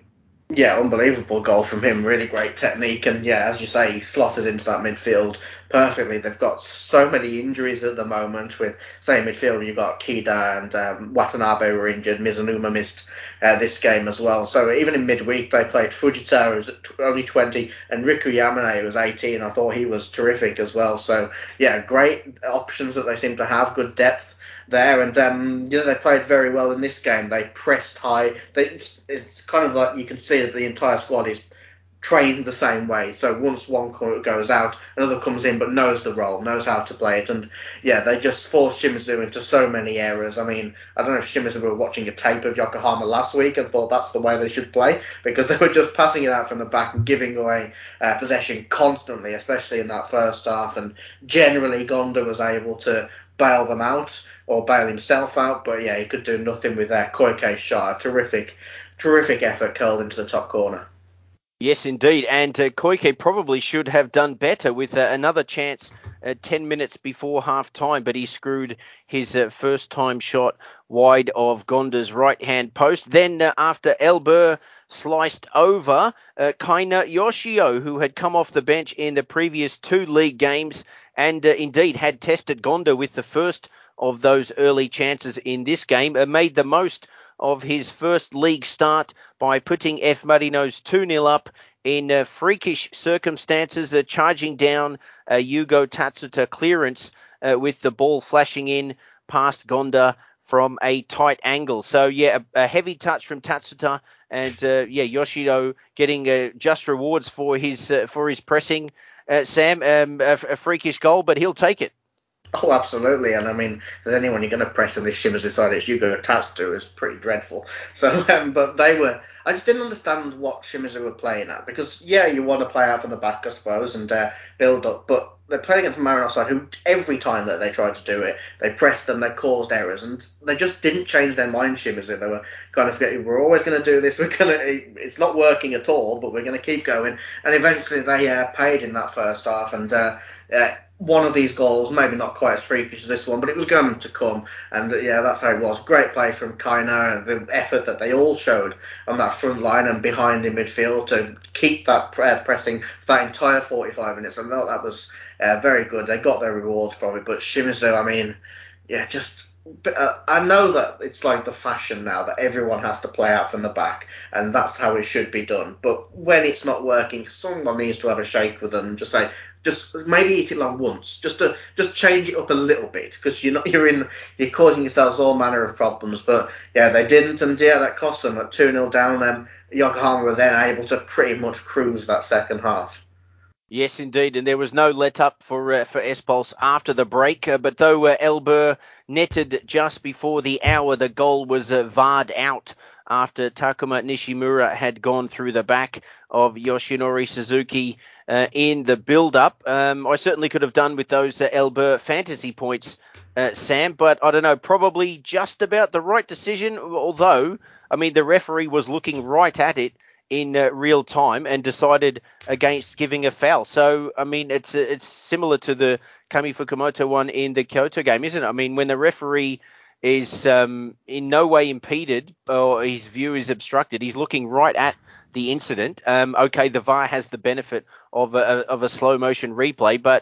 Yeah, unbelievable goal from him. Really great technique, and yeah, as you say, he slotted into that midfield perfectly. They've got so many injuries at the moment. With say midfield, you've got Kida and um, Watanabe were injured. Mizunuma missed uh, this game as well. So even in midweek, they played Fujita, who was only twenty, and Riku Yamane, who was eighteen. I thought he was terrific as well. So yeah, great options that they seem to have. Good depth there, and um, you know, they played very well in this game. They pressed high. They, it's, it's kind of like you can see that the entire squad is trained the same way. So once one goes out, another comes in, but knows the role, knows how to play it, and yeah, they just forced Shimizu into so many errors. I mean, I don't know if Shimizu were watching a tape of Yokohama last week and thought that's the way they should play, because they were just passing it out from the back and giving away uh, possession constantly, especially in that first half, and generally Gonda was able to bail them out or bail himself out, but yeah, he could do nothing with that Koike's shot. A terrific, terrific effort curled into the top corner. Yes, indeed. And uh, Koike probably should have done better with uh, another chance uh, ten minutes before half time, but he screwed his uh, first time shot wide of Gonda's right hand post. Then uh, after Elber sliced over uh, Kaina Yoshio, who had come off the bench in the previous two league games and uh, indeed had tested Gonda with the first of those early chances in this game, uh, made the most of his first league start by putting F. Marinos two nil up in uh, freakish circumstances, uh, charging down uh, Yugo Tatsuta clearance uh, with the ball flashing in past Gonda from a tight angle. So, yeah, a, a heavy touch from Tatsuta, and, uh, yeah, Yoshiro getting uh, just rewards for his uh, for his pressing. Uh, Sam, um, a, a freakish goal, but he'll take it. Oh, absolutely. And I mean, if there's anyone you're going to press in this Shimizu side, it's Yugo Tatsu. It's pretty dreadful. So, um, but they were, I just didn't understand what Shimizu were playing at, because, yeah, you want to play out from the back, I suppose, and uh, build up, but they're playing against Marinos side, who every time that they tried to do it, they pressed them, they caused errors, and they just didn't change their mind, Shimizu. They were kind of, we're always going to do this, we're going to, it's not working at all, but we're going to keep going. And eventually they uh, paid in that first half, and uh, uh, one of these goals, maybe not quite as freakish as this one, but it was going to come. And uh, yeah, that's how it was. Great play from Kaina, the effort that they all showed on that front line and behind in midfield to keep that uh, pressing for that entire forty-five minutes. I thought that was uh, very good. They got their rewards from it. But Shimizu, I mean, yeah, just... But, uh, I know that it's like the fashion now that everyone has to play out from the back, and that's how it should be done. But when it's not working, someone needs to have a shake with them and just say, just maybe eat it long once, just to just change it up a little bit, because you're not you're in you're causing yourselves all manner of problems. But yeah, they didn't, and yeah, that cost them at two nil down. Then Yokohama were then able to pretty much cruise that second half. Yes, indeed, and there was no let up for uh, for Espolse after the break. Uh, but though uh, Elber netted just before the hour, the goal was uh, V A R'd out after Takuma Nishimura had gone through the back of Yoshinori Suzuki uh, in the build-up. Um, I certainly could have done with those uh, Elber fantasy points, uh, Sam, but I don't know, probably just about the right decision. Although, I mean, the referee was looking right at it in uh, real time and decided against giving a foul. So, I mean, it's uh, it's similar to the Kami Fukumoto one in the Kyoto game, isn't it? I mean, when the referee is um, in no way impeded or his view is obstructed, he's looking right at the incident. Um, okay, the V A R has the benefit of a, of a slow motion replay, but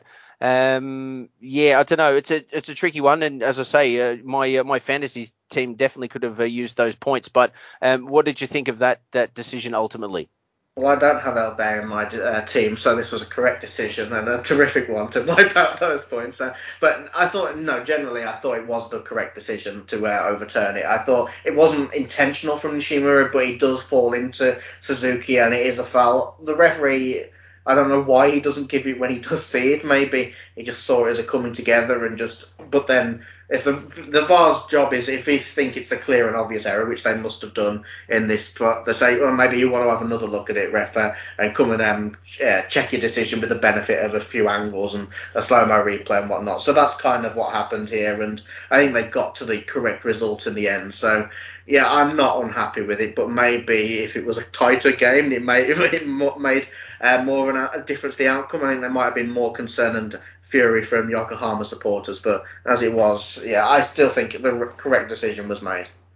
um, yeah, I don't know. It's a it's a tricky one, and as I say, uh, my uh, my fantasy team definitely could have uh, used those points. But um, what did you think of that that decision ultimately? Well, I don't have Albert in my uh, team, so this was a correct decision and a terrific one to wipe out those points. Uh, but I thought, no, generally, I thought it was the correct decision to uh, overturn it. I thought it wasn't intentional from Nishimura, but he does fall into Suzuki, and it is a foul. The referee, I don't know why he doesn't give it when he does see it. Maybe he just saw it as a coming together and just, but then if the, the V A R's job is, if they think it's a clear and obvious error, which they must have done in this, but they say, well, maybe you want to have another look at it, ref, uh, and come and um, uh, check your decision with the benefit of a few angles and a slow-mo replay and whatnot. So that's kind of what happened here, and I think they got to the correct result in the end. So, yeah, I'm not unhappy with it, but maybe if it was a tighter game, it may it made uh, more of an, a difference to the outcome. I think there might have been more concern and fury from Yokohama supporters, but as it was, yeah, I still think the correct decision was made.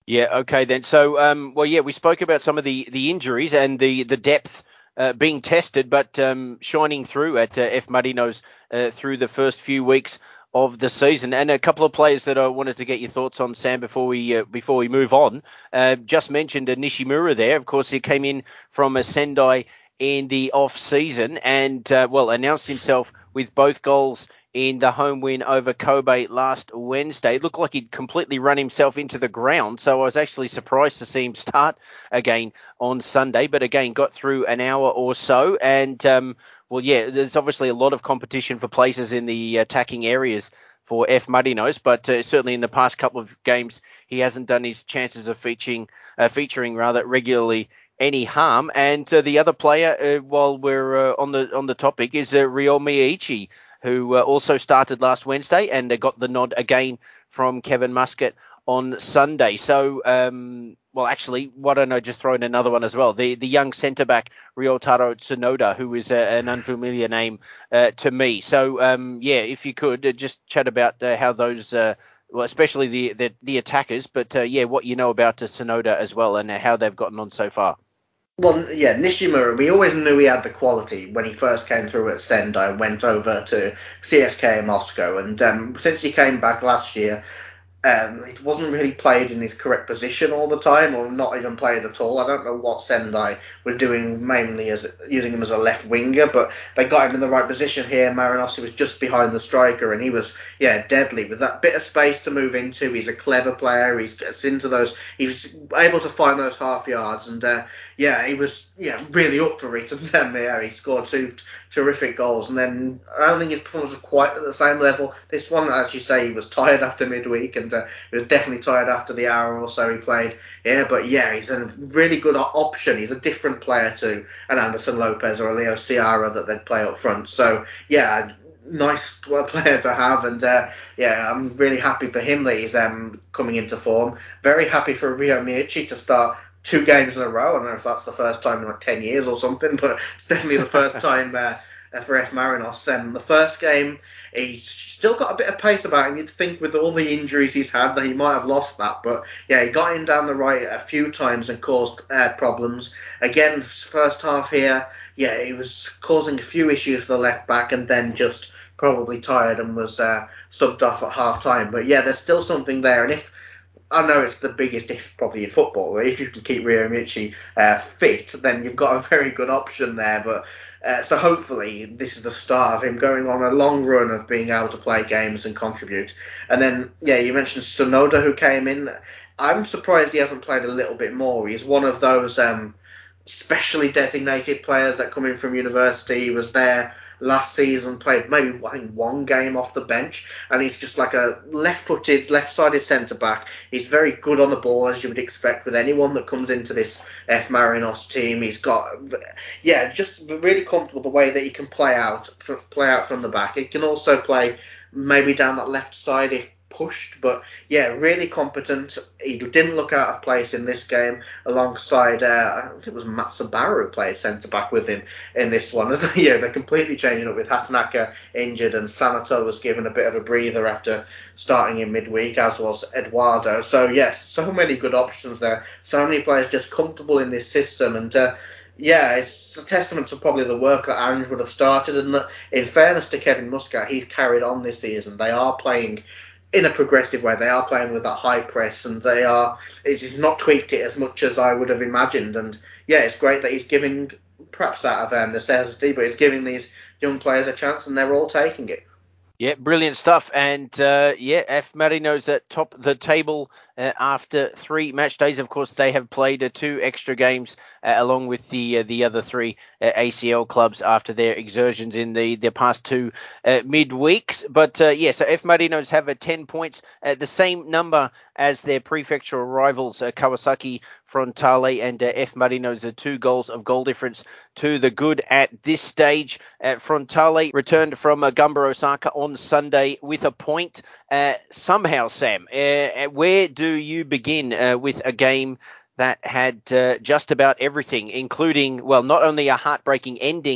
Yeah, okay then. So, um, well, yeah, we spoke about some of the, the injuries and the, the depth uh, being tested, but um, shining through at uh, F. Marinos uh, through the first few weeks of the season. And a couple of players that I wanted to get your thoughts on, Sam, before we uh, before we move on. Uh, just mentioned uh, Nishimura there. Of course, he came in from uh, Sendai in the off season and, uh, well, announced himself with both goals in the home win over Kobe last Wednesday. It looked like he'd completely run himself into the ground, so I was actually surprised to see him start again on Sunday, but again, got through an hour or so, and, um, well, yeah, there's obviously a lot of competition for places in the attacking areas for F. Marinos, but uh, certainly in the past couple of games, he hasn't done his chances of featuring, uh, featuring rather regularly any harm. And uh, the other player, uh, while we're uh, on the on the topic, is uh, Ryo Miyaichi, who uh, also started last Wednesday and uh, got the nod again from Kevin Muscat on Sunday. So, um, well, actually, why don't I just throw in another one as well? The the young centre-back, Ryotaro Tsunoda, who is uh, an unfamiliar name uh, to me. So, um, yeah, if you could, uh, just chat about uh, how those, uh, well, especially the, the, the attackers, but, uh, yeah, what you know about uh, Tsunoda as well and uh, how they've gotten on so far. Well, yeah, Nishimura, we always knew he had the quality when he first came through at Sendai and went over to C S K A Moscow. And um, since he came back last year, um, it wasn't really played in his correct position all the time, or not even played at all. I don't know what Sendai were doing, mainly as using him as a left winger, but they got him in the right position here. Marinos was just behind the striker, and he was, yeah, deadly with that bit of space to move into. He's a clever player. He gets into those. He was able to find those half yards, and uh, yeah, he was yeah really up for it. And then yeah, he scored two terrific goals. And then I don't think his performance was quite at the same level. This one, as you say, he was tired after midweek, and uh, he was definitely tired after the hour or so he played. Yeah, but yeah, he's a really good option. He's a different player to an Anderson Lopez or a Leo Ciara that they'd play up front. So yeah, nice player to have, and uh, yeah, I'm really happy for him that he's um, coming into form. Very happy for Ryo Miyaichi to start two games in a row. I don't know if that's the first time in like ten years or something, but it's definitely the first time uh, for F. Marinos. Um, the first game, he's still got a bit of pace about him. You'd think with all the injuries he's had that he might have lost that, but yeah, he got in down the right a few times and caused uh, problems. Again, first half here, yeah, he was causing a few issues for the left back, and then just probably tired and was uh, subbed off at half time. But yeah, there's still something there, and if I know it's the biggest if probably in football. If you can keep Ryo Miyaichi uh, fit, then you've got a very good option there. But uh, so hopefully this is the start of him going on a long run of being able to play games and contribute. And then yeah, you mentioned Tsunoda who came in. I'm surprised he hasn't played a little bit more. He's one of those um, specially designated players that come in from university. He was there last season, played maybe I think one game off the bench, and he's just like a left-footed, left-sided centre-back. He's very good on the ball, as you would expect with anyone that comes into this F. Marinos team. He's got, yeah, just really comfortable the way that he can play out, play out from the back. He can also play maybe down that left side if pushed, but yeah, really competent. He didn't look out of place in this game alongside, uh, I think it was Matt Sabaru who played centre back with him in this one. Yeah, they're completely changing up with Hatanaka injured, and Sanato was given a bit of a breather after starting in midweek, as was Eduardo. So yes, so many good options there. So many players just comfortable in this system, and uh, yeah, it's a testament to probably the work that Ange would have started, and that, in fairness to Kevin Muscat, he's carried on this season. They are playing in a progressive way. They are playing with that high press, and they are, he's not tweaked it as much as I would have imagined. And yeah, it's great that he's giving, perhaps out of um, necessity, but he's giving these young players a chance, and they're all taking it. Yeah, brilliant stuff. And uh, yeah, F. Marinos at top of the table uh, after three match days. Of course, they have played uh, two extra games uh, along with the uh, the other three uh, A C L clubs after their exertions in the, the past two uh, midweeks. But uh, yeah, so F. Marinos have uh, ten points, uh, the same number as their prefectural rivals, uh, Kawasaki Frontale and uh, F. Marinos, are two goals of goal difference to the good at this stage. Uh, Frontale returned from uh, Gamba Osaka on Sunday with a point. Uh, somehow, Sam, uh, where do you begin uh, with a game that had uh, just about everything, including, well, not only a heartbreaking ending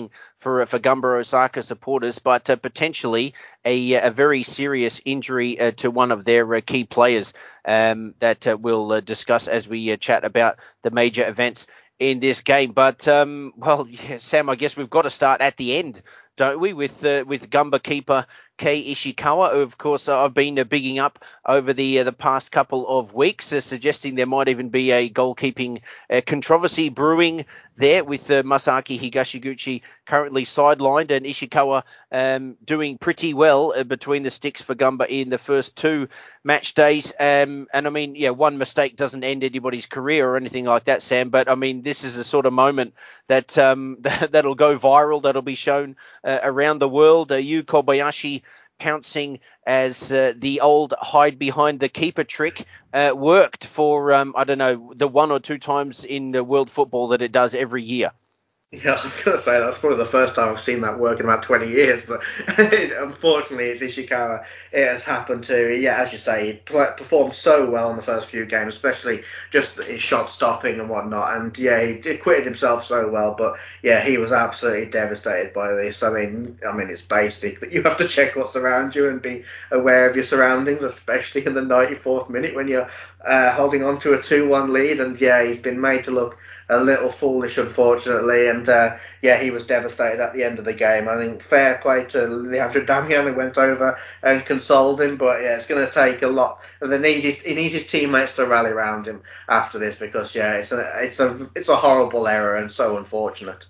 for for Gamba Osaka supporters, but uh, potentially a, a very serious injury uh, to one of their uh, key players um, that uh, we'll uh, discuss as we uh, chat about the major events in this game. But, um, well, yeah, Sam, I guess we've got to start at the end, don't we, with uh, with Gamba keeper Kei Ishikawa, who, of course, uh, I've been uh, bigging up over the uh, the past couple of weeks, uh, suggesting there might even be a goalkeeping uh, controversy brewing there with uh, Masaki Higashiguchi currently sidelined and Ishikawa um, doing pretty well uh, between the sticks for Gamba in the first two match days. Um, and, I mean, yeah, one mistake doesn't end anybody's career or anything like that, Sam, but, I mean, this is a sort of moment that, um, that'll go viral, that'll be shown uh, around the world. Uh, Yu Kobayashi pouncing as uh, the old hide behind the keeper trick uh, worked for, um, I don't know, the one or two times in the world football that it does every year. Yeah, I was going to say that's probably the first time I've seen that work in about twenty years, but unfortunately it's Ishikawa it has happened to. Yeah, as you say, he performed so well in the first few games, especially just his shot stopping and whatnot, and yeah, he acquitted himself so well, but yeah, he was absolutely devastated by this. I mean, I mean, it's basic that you have to check what's around you and be aware of your surroundings, especially in the ninety-fourth minute when you're uh, holding on to a two one lead, and yeah, he's been made to look a little foolish, unfortunately, and uh, yeah, he was devastated at the end of the game. I think fair play to Leandro Damian, who went over and consoled him, but yeah, it's going to take a lot. They need his, he needs his teammates to rally around him after this because yeah, it's a it's a it's a horrible error and so unfortunate.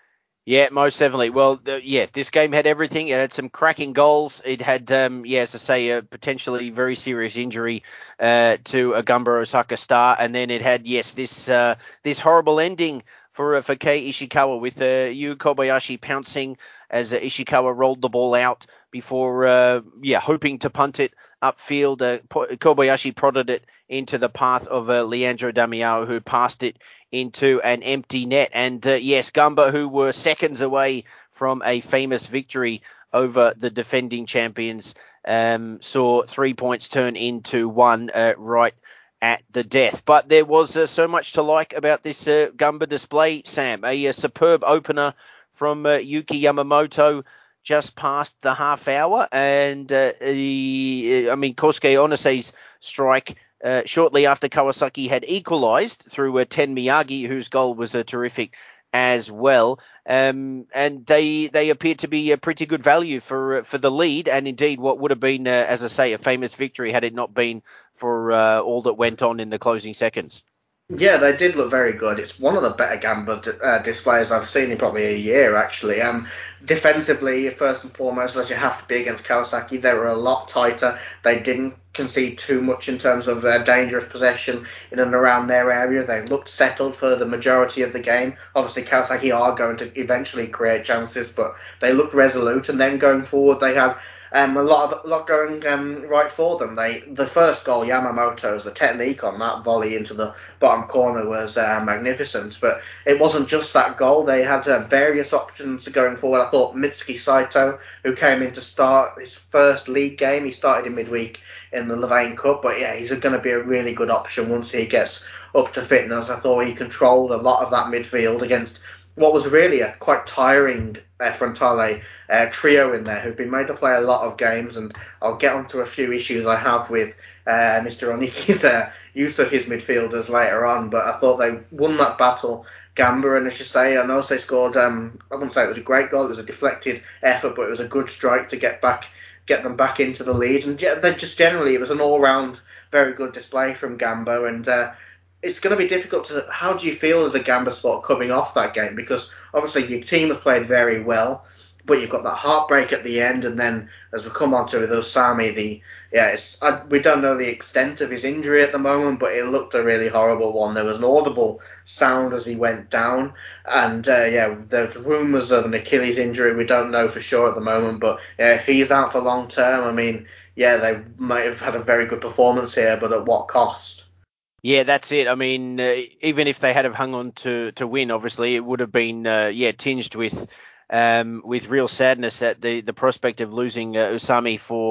Yeah, most definitely. Well, the, yeah, this game had everything. It had some cracking goals. It had, um, yeah, as I say, a potentially very serious injury uh, to a Gamba Osaka star, and then it had, yes, this uh, this horrible ending for uh, for Kei Ishikawa with uh, Yu Kobayashi pouncing as uh, Ishikawa rolled the ball out before, uh, yeah, hoping to punt it upfield. Uh, Kobayashi prodded it into the path of uh, Leandro Damiao, who passed it into an empty net. And uh, yes, Gamba, who were seconds away from a famous victory over the defending champions, um, saw three points turn into one uh, right at the death. But there was uh, so much to like about this uh, Gamba display, Sam. A, a superb opener from uh, Yuki Yamamoto just past the half hour. And, uh, he, I mean, Kosuke Onase's strike Uh, shortly after Kawasaki had equalised through uh, Ten Miyagi, whose goal was uh, terrific as well. Um, and they they appeared to be a pretty good value for uh, for the lead, and indeed what would have been, uh, as I say, a famous victory had it not been for uh, all that went on in the closing seconds. Yeah, they did look very good. It's one of the better Gamba uh, displays I've seen in probably a year, actually. Um, defensively, first and foremost, as you have to be against Kawasaki, they were a lot tighter. They didn't concede too much in terms of uh, dangerous possession in and around their area. They looked settled for the majority of the game. Obviously, Kawasaki are going to eventually create chances, but they looked resolute. And then going forward, they had Um, a lot of a lot going um, right for them. They the first goal, Yamamoto's, the technique on that volley into the bottom corner was uh, magnificent. But it wasn't just that goal. They had uh, various options going forward. I thought Mitsuki Saito, who came in to start his first league game, he started in midweek in the Levain Cup. But yeah, he's going to be a really good option once he gets up to fitness. I thought he controlled a lot of that midfield against what was really a quite tiring uh, Frontale uh, trio in there who've been made to play a lot of games, and I'll get onto a few issues I have with uh, Mister Oniki's uh, use of his midfielders later on, but I thought they won that battle, Gamba, and as you say, I know they scored, um, I wouldn't say it was a great goal, it was a deflected effort, but it was a good strike to get back, get them back into the lead, and they just generally, it was an all-round very good display from Gamba, and uh, it's going to be difficult to. How do you feel as a Gamba spot coming off that game? Because obviously your team has played very well, but you've got that heartbreak at the end, and then as we come on to with Osami, the yeah, it's I, we don't know the extent of his injury at the moment, but it looked a really horrible one. There was an audible sound as he went down, and uh, yeah, there's rumours of an Achilles injury. We don't know for sure at the moment, but yeah, if he's out for long term, I mean, yeah, they might have had a very good performance here, but at what cost? Yeah, that's it. I mean, uh, even if they had have hung on to, to win, obviously it would have been uh, yeah tinged with um, with real sadness at the, the prospect of losing uh, Usami for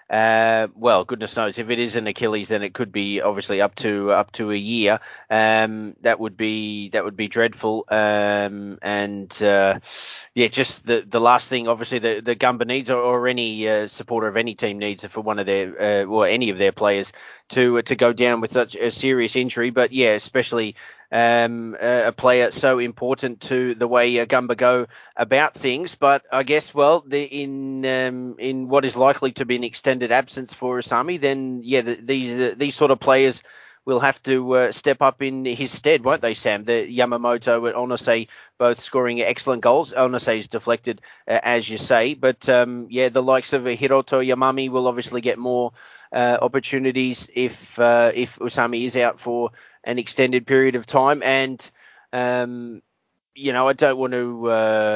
Uh, well, goodness knows if it is an Achilles, then it could be obviously up to up to a year. Um, that would be that would be dreadful. Um, and uh, yeah, just the the last thing, obviously, the the Gumba needs, or, or any uh, supporter of any team needs, for one of their uh, or any of their players to to go down with such a serious injury. But yeah, especially um, a, a player so important to the way uh, Gumba go about things. But I guess, well, the, in um, in what is likely to be an extended absence for Asami, then yeah, the, these uh, these sort of players will have to uh, step up in his stead, won't they, Sam? The Yamamoto and Onase both scoring excellent goals. Onase is deflected, uh, as you say, but um, yeah, the likes of Hiroto Yamami will obviously get more uh, opportunities if uh, if Usami is out for an extended period of time. And um, you know, I don't want to,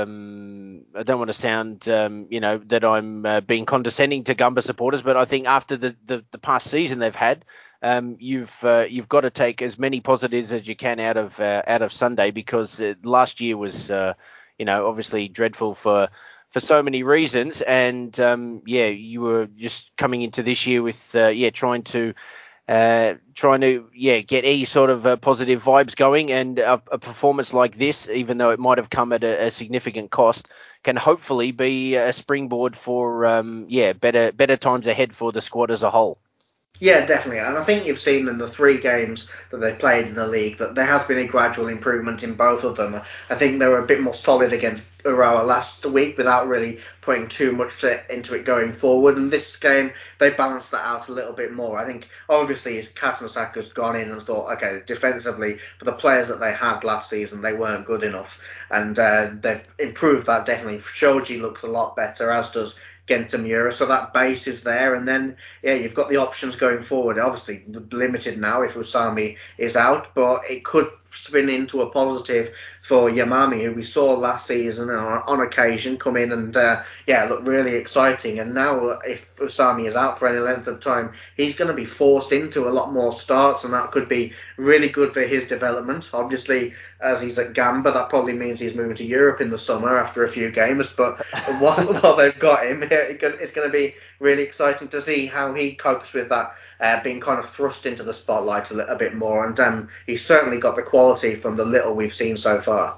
um, I don't want to sound, um, you know, that I'm uh, being condescending to Gumba supporters, but I think after the, the, the past season they've had, um, you've uh, you've got to take as many positives as you can out of uh, out of Sunday, because uh, last year was, uh, you know, obviously dreadful for for so many reasons, and um, yeah, you were just coming into this year with uh, yeah trying to uh, trying to yeah get any sort of uh, positive vibes going, and a, a performance like this, even though it might have come at a, a significant cost, can hopefully be a springboard for um, yeah better better times ahead for the squad as a whole. Yeah, definitely. And I think you've seen in the three games that they played in the league that there has been a gradual improvement in both of them. I think they were a bit more solid against Urawa last week without really putting too much to, into it going forward. And this game, they balanced that out a little bit more. I think, obviously, Katanosaka's gone in and thought, okay, defensively, for the players that they had last season, they weren't good enough. And uh, they've improved that definitely. Shoji looks a lot better, as does Gentamura, so that base is there, and then yeah, you've got the options going forward. Obviously limited now if Usami is out, but it could spin into a positive for Yamami, who we saw last season on, on occasion come in and uh, yeah, look really exciting. And now if Usami is out for any length of time, he's going to be forced into a lot more starts, and that could be really good for his development. Obviously, as he's at Gamba, that probably means he's moving to Europe in the summer after a few games, but while, while they've got him, it's going to be really exciting to see how he copes with that, uh, being kind of thrust into the spotlight a, a bit more. And um, he's certainly got the quality from the little we've seen so far.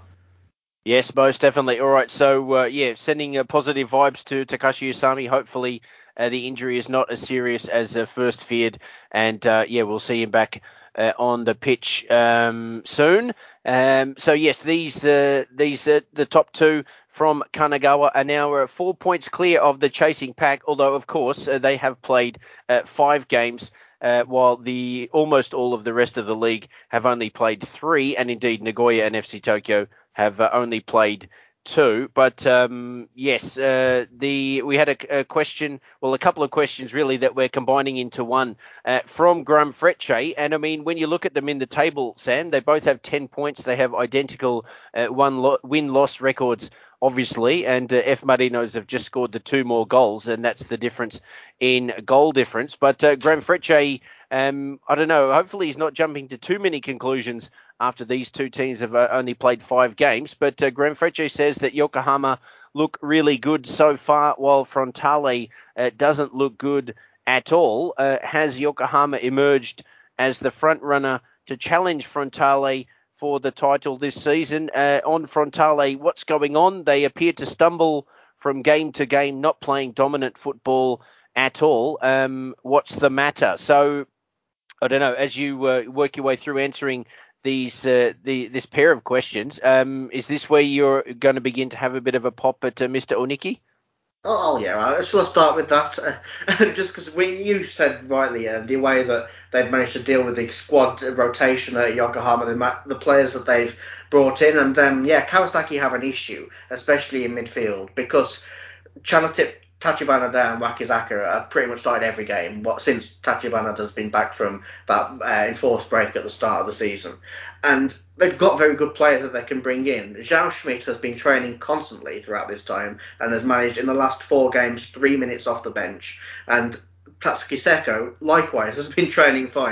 Yes, most definitely. All right, so uh, yeah, sending uh, positive vibes to Takashi Usami. Hopefully, uh, the injury is not as serious as uh, first feared, and uh, yeah, we'll see him back uh, on the pitch um, soon. Um, so yes, these uh, these uh, the top two from Kanagawa are now uh, four points clear of the chasing pack. Although, of course, uh, they have played uh, five games. Uh, while the almost all of the rest of the league have only played three, and indeed Nagoya and F C Tokyo have uh, only played two. But um, yes, uh, the we had a, a question, well, a couple of questions really that we're combining into one uh, from Graham Frecce. And I mean, when you look at them in the table, Sam, they both have ten points. They have identical uh, one lo- win-loss records, obviously, and uh, F Marinos have just scored the two more goals, and that's the difference in goal difference. But uh, Graham Frecce, um, I don't know, hopefully he's not jumping to too many conclusions after these two teams have uh, only played five games. But uh, Graham Frecce says that Yokohama look really good so far, while Frontale uh, doesn't look good at all. Uh, has Yokohama emerged as the front runner to challenge Frontale for the title this season? Uh, on Frontale, what's going on? They appear to stumble from game to game, not playing dominant football at all. Um, what's the matter? So, I don't know, as you uh, work your way through answering these uh, the this pair of questions, um, is this where you're going to begin to have a bit of a pop at uh, Mister Oniki? Oh, oh yeah, I shall start with that. Uh, just because you said rightly, uh, the way that they've managed to deal with the squad rotation at Yokohama, the, the players that they've brought in, and um, yeah, Kawasaki have an issue, especially in midfield, because Chanatip, Tachibana and Wakizaka have pretty much started every game what, since Tachibana has been back from that uh, enforced break at the start of the season. And they've got very good players that they can bring in. Zhao Schmidt has been training constantly throughout this time and has managed in the last four games three minutes off the bench. And Tatsuki Seko, likewise, has been training fine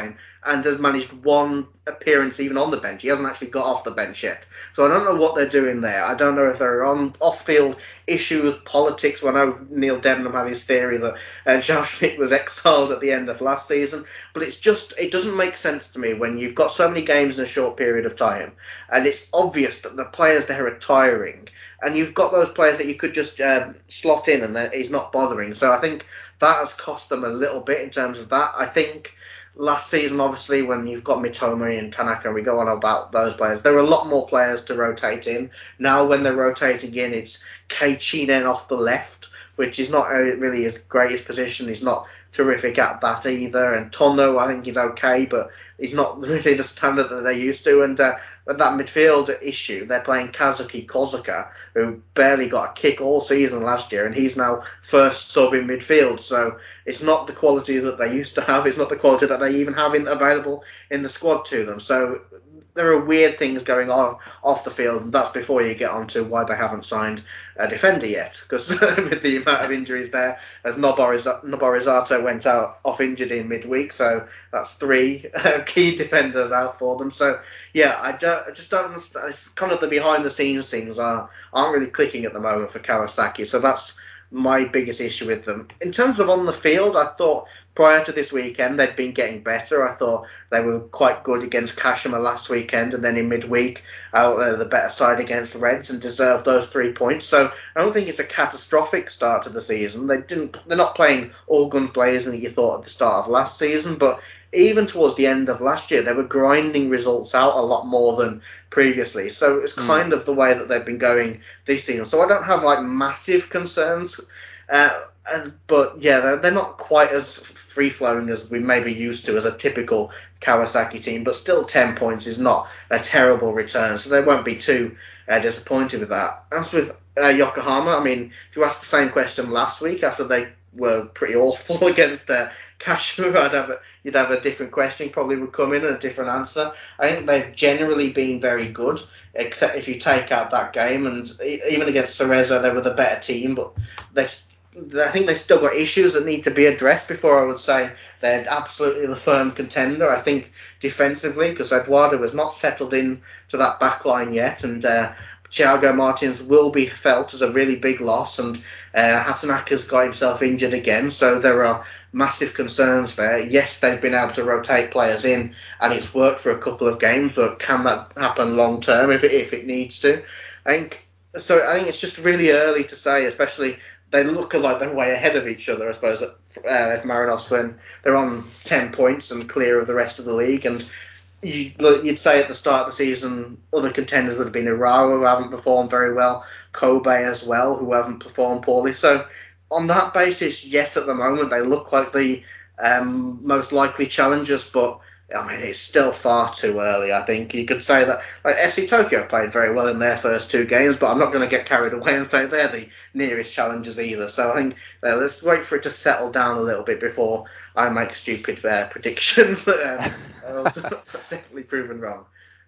and has managed one appearance even on the bench. He hasn't actually got off the bench yet. So I don't know what they're doing there. I don't know if they're on off-field issues, politics. Well, I know Neil Debenham had his theory that uh, Joe Schmidt was exiled at the end of last season, but it's just, it doesn't make sense to me when you've got so many games in a short period of time, and it's obvious that the players there are tiring, and you've got those players that you could just um, slot in and he's not bothering. So I think that has cost them a little bit in terms of that. I think last season, obviously, when you've got Mitoma and Tanaka, and we go on about those players, there are a lot more players to rotate in. Now, when they're rotating in, it's Keichinen off the left, which is not really his greatest position. He's not terrific at that either. And Tono, I think he's okay, but he's not really the standard that they're used to. And uh, that midfield issue, they're playing Kazuki Kozuka, who barely got a kick all season last year, and he's now first sub in midfield. So it's not the quality that they used to have. It's not the quality that they even have in, available in the squad to them. So there are weird things going on off the field, and that's before you get on to why they haven't signed a defender yet, because with the amount of injuries there, as Noborizato went out off injured in midweek, so that's three uh, key defenders out for them. So yeah, I, ju- I just don't understand. It's kind of the behind the scenes things are, aren't really clicking at the moment for Kawasaki, so that's my biggest issue with them. In terms of on the field, I thought prior to this weekend they'd been getting better. I thought they were quite good against Kashima last weekend, and then in midweek out there the better side against the Reds and deserved those three points. So I don't think it's a catastrophic start to the season. They didn't. They're not playing all guns blazing that you thought at the start of last season, but even towards the end of last year, they were grinding results out a lot more than previously. So it's kind mm. of the way that they've been going this season. So I don't have like massive concerns. Uh, and, but yeah, they're, they're not quite as free-flowing as we may be used to as a typical Kawasaki team. But still, ten points is not a terrible return. So they won't be too uh, disappointed with that. As with uh, Yokohama, I mean, if you asked the same question last week after they were pretty awful against uh, Kashima, I'd have a, you'd have a different question, probably would come in and a different answer. I think they've generally been very good, except if you take out that game, and even against Cerezo, they were the better team, but they've I think they've still got issues that need to be addressed before I would say they're absolutely the firm contender. I think defensively, because Eduardo has not settled in to that back line yet, and uh, Thiago Martins will be felt as a really big loss, and uh, Hatanaka's got himself injured again, so there are massive concerns there. Yes, they've been able to rotate players in, and it's worked for a couple of games, but can that happen long term if it, if it needs to? I think so. I think it's just really early to say, especially they look like they're way ahead of each other, I suppose, uh, if Marinos, when they're on ten points and clear of the rest of the league. And you, you'd say at the start of the season, other contenders would have been Urawa, who haven't performed very well, Kobe as well, who haven't performed poorly. So on that basis, yes, at the moment, they look like the um, most likely challengers, but I mean, it's still far too early, I think. You could say that like F C Tokyo played very well in their first two games, but I'm not going to get carried away and say they're the nearest challengers either. So I think uh, let's wait for it to settle down a little bit before I make stupid uh, predictions that um, are definitely proven wrong.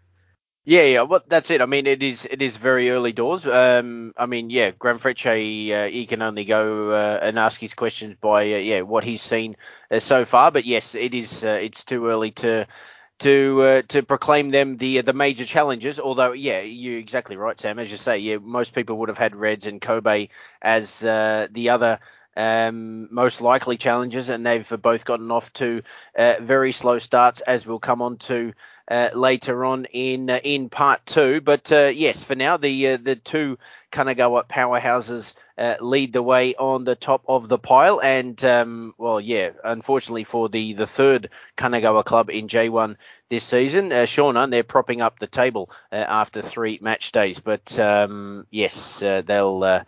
Yeah, yeah, well, that's it. I mean, it is it is very early doors. Um, I mean, yeah, Granfrecce, uh, he can only go uh, and ask his questions by uh, yeah what he's seen uh, so far. But yes, it is uh, it's too early to to uh, to proclaim them the the major challenges. Although, yeah, you're exactly right, Sam. As you say, yeah, most people would have had Reds and Kobe as uh, the other um, most likely challenges, and they've both gotten off to uh, very slow starts, as we'll come on to Uh, later on in uh, in part two. But uh, yes, for now, the uh, the two Kanagawa powerhouses uh, lead the way on the top of the pile. And, um, well, yeah, unfortunately for the, the third Kanagawa club in J one this season, uh, Shonan, they're propping up the table uh, after three match days. But, um, yes, uh, they'll... Uh,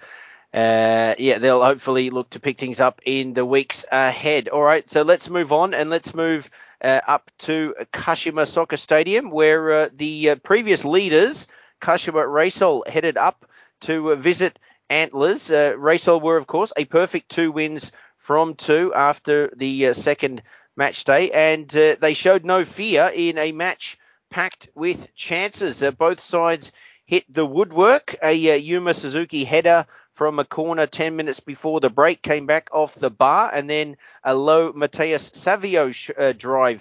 Uh, yeah, they'll hopefully look to pick things up in the weeks ahead. All right, so let's move on and let's move uh, up to Kashima Soccer Stadium, where uh, the uh, previous leaders, Kashima Reysol, headed up to uh, visit Antlers. Uh, Reysol were, of course, a perfect two wins from two after the uh, second match day, and uh, they showed no fear in a match packed with chances. Uh, both sides hit the woodwork. A uh, Yuma Suzuki header from a corner ten minutes before the break came back off the bar, and then a low Mateus Savio sh- uh, drive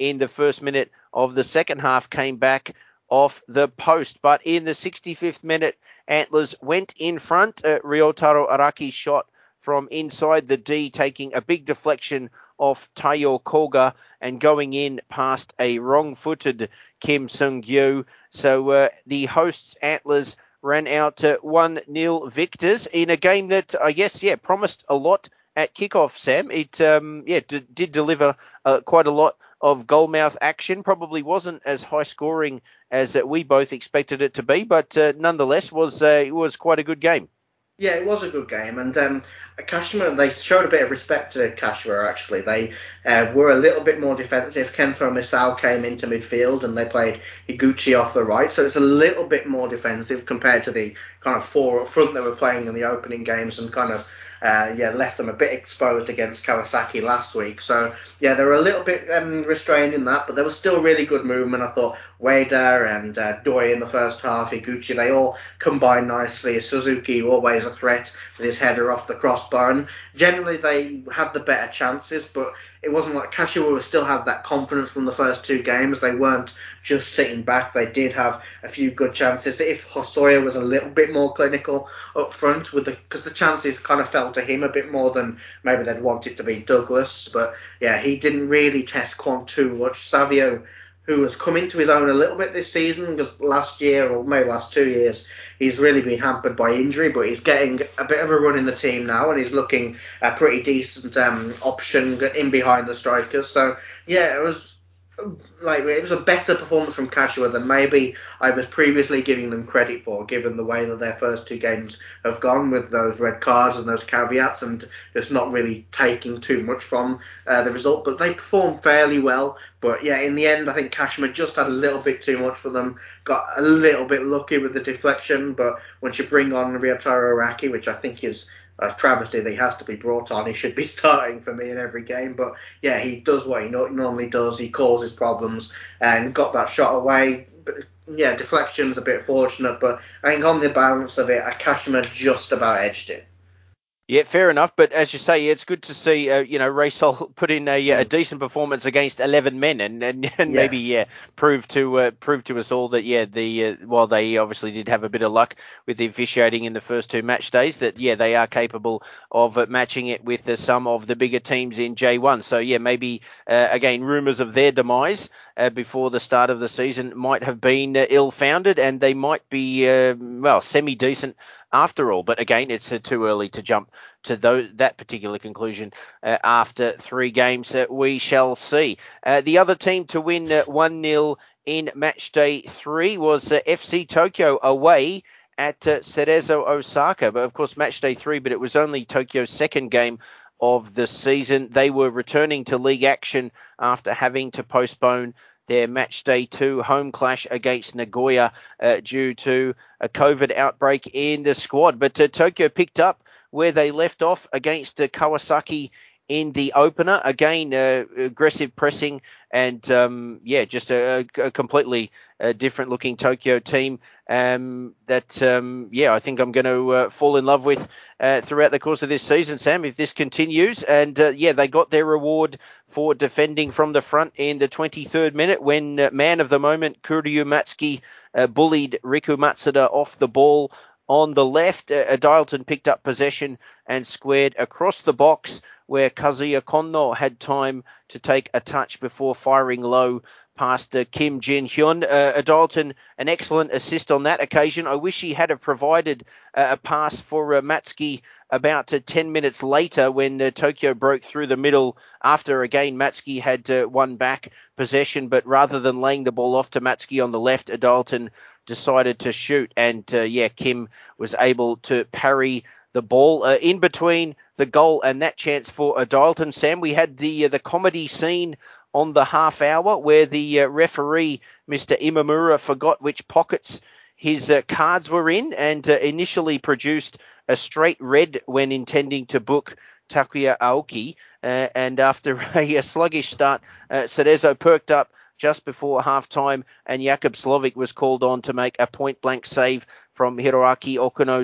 in the first minute of the second half came back off the post. But in the sixty-fifth minute, Antlers went in front. Uh, Ryotaro Araki's shot from inside the D, taking a big deflection off Taiyo Koga and going in past a wrong-footed Kim Seung-gyu. So uh, the hosts, Antlers, ran out to one nil victors in a game that, I guess, yeah, promised a lot at kickoff, Sam. It, um, yeah, d- did deliver uh, quite a lot of goalmouth action. Probably wasn't as high scoring as uh, we both expected it to be, but uh, nonetheless was uh, it was quite a good game. Yeah, it was a good game, and um, Kashima, they showed a bit of respect to Kashima, actually. They uh, were a little bit more defensive. Kento Misao came into midfield, and they played Higuchi off the right, so it's a little bit more defensive compared to the kind of four up front they were playing in the opening games, and kind of Uh, yeah, left them a bit exposed against Kawasaki last week. So, yeah, they were a little bit um, restrained in that, but there was still really good movement. I thought Ueda and uh, Doi in the first half, Higuchi, they all combined nicely. Suzuki, always a threat with his header off the crossbar. And generally, they had the better chances, but it wasn't like Kashiwa still had that confidence from the first two games. They weren't just sitting back. They did have a few good chances. If Hosoya was a little bit more clinical up front, with the because the chances kind of fell to him a bit more than maybe they'd want it to be Douglas. But yeah, he didn't really test Kwon too much. Savio, who has come into his own a little bit this season, because last year or maybe last two years he's really been hampered by injury, but he's getting a bit of a run in the team now, and he's looking a pretty decent um, option in behind the strikers. So yeah, it was like it was a better performance from Kashiwa than maybe I was previously giving them credit for, given the way that their first two games have gone with those red cards and those caveats, and just not really taking too much from uh, the result. But they performed fairly well. But yeah, in the end, I think Kashima just had a little bit too much for them. Got a little bit lucky with the deflection, but once you bring on Ryotaro Araki, which I think is a travesty that he has to be brought on, he should be starting for me in every game. But yeah, he does what he normally does. He causes problems and got that shot away. But yeah, deflection's a bit fortunate, but I think on the balance of it, Kashima just about edged it. Yeah, fair enough. But as you say, it's good to see, uh, you know, Raysol put in a, a decent performance against eleven men, and and, and yeah. maybe yeah, prove to uh, prove to us all that yeah, the uh, while they obviously did have a bit of luck with the officiating in the first two match days, that yeah, they are capable of uh, matching it with uh, some of the bigger teams in J one. So yeah, maybe uh, again, rumours of their demise uh, before the start of the season might have been uh, ill-founded, and they might be uh, well semi-decent after all. But again, it's uh, too early to jump to those, that particular conclusion uh, after three games. Uh, we shall see. Uh, the other team to win uh, one nil in match day three was uh, F C Tokyo away at uh, Cerezo Osaka. But of course, match day three, but it was only Tokyo's second game of the season. They were returning to league action after having to postpone their match day two home clash against Nagoya uh, due to a COVID outbreak in the squad. But uh, Tokyo picked up where they left off against uh, Kawasaki in the opener. Again, uh, aggressive pressing and, um, yeah, just a, a completely uh, different looking Tokyo team um, that, um, yeah, I think I'm going to uh, fall in love with uh, throughout the course of this season, Sam, if this continues. And, uh, yeah, they got their reward for defending from the front in the twenty-third minute when uh, man of the moment, Kuryu Matsuki, uh, bullied Riku Matsuda off the ball on the left. Uh, Dialton picked up possession and squared across the box where Kazuya Konno had time to take a touch before firing low past uh, Kim Jin Hyun. Uh, Dialton, an excellent assist on that occasion. I wish he had have provided uh, a pass for uh, Matsuki about uh, ten minutes later when uh, Tokyo broke through the middle after, again, Matsuki had uh, won back possession. But rather than laying the ball off to Matsuki on the left, Dialton decided to shoot. And, uh, yeah, Kim was able to parry the ball. Uh, in between the goal and that chance for Dialton, Sam, we had the uh, the comedy scene on the half hour where the uh, referee, Mister Imamura, forgot which pockets his uh, cards were in and uh, initially produced a straight red when intending to book Takuya Aoki. Uh, and after a, a sluggish start, uh, Cerezo perked up just before half-time, and Jakub Slovic was called on to make a point-blank save from Hiroaki Okuno's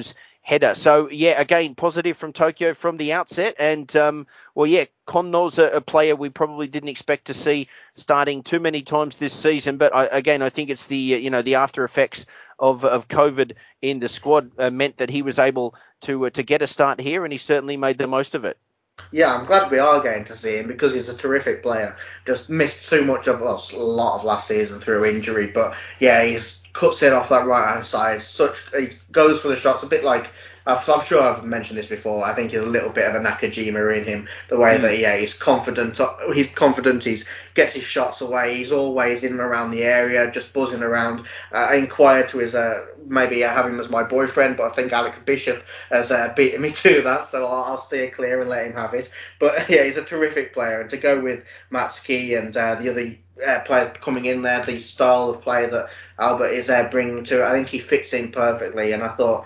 header. So, yeah, again, positive from Tokyo from the outset. And, um, well, yeah, Konno's a, a player we probably didn't expect to see starting too many times this season. But, I, again, I think it's the, you know, the after effects of, of COVID in the squad uh, meant that he was able to uh, to get a start here, and he certainly made the most of it. Yeah, I'm glad we are getting to see him because he's a terrific player. Just missed too much of well, a lot of last season through injury, but yeah, he's cuts it off that right hand side. Such he goes for the shots, a bit like I'm sure I've mentioned this before. I think he's a little bit of a Nakajima in him, the way mm. that yeah, he's confident. He's confident. He's gets his shots away. He's always in and around the area, just buzzing around. Uh, I inquired to his uh, maybe I have him as my boyfriend, but I think Alex Bishop has uh, beaten me to that, so I'll, I'll steer clear and let him have it. But yeah, he's a terrific player, and to go with Matsuki and uh, the other uh, players coming in there, the style of play that Albert is uh, bringing to it, I think he fits in perfectly. And I thought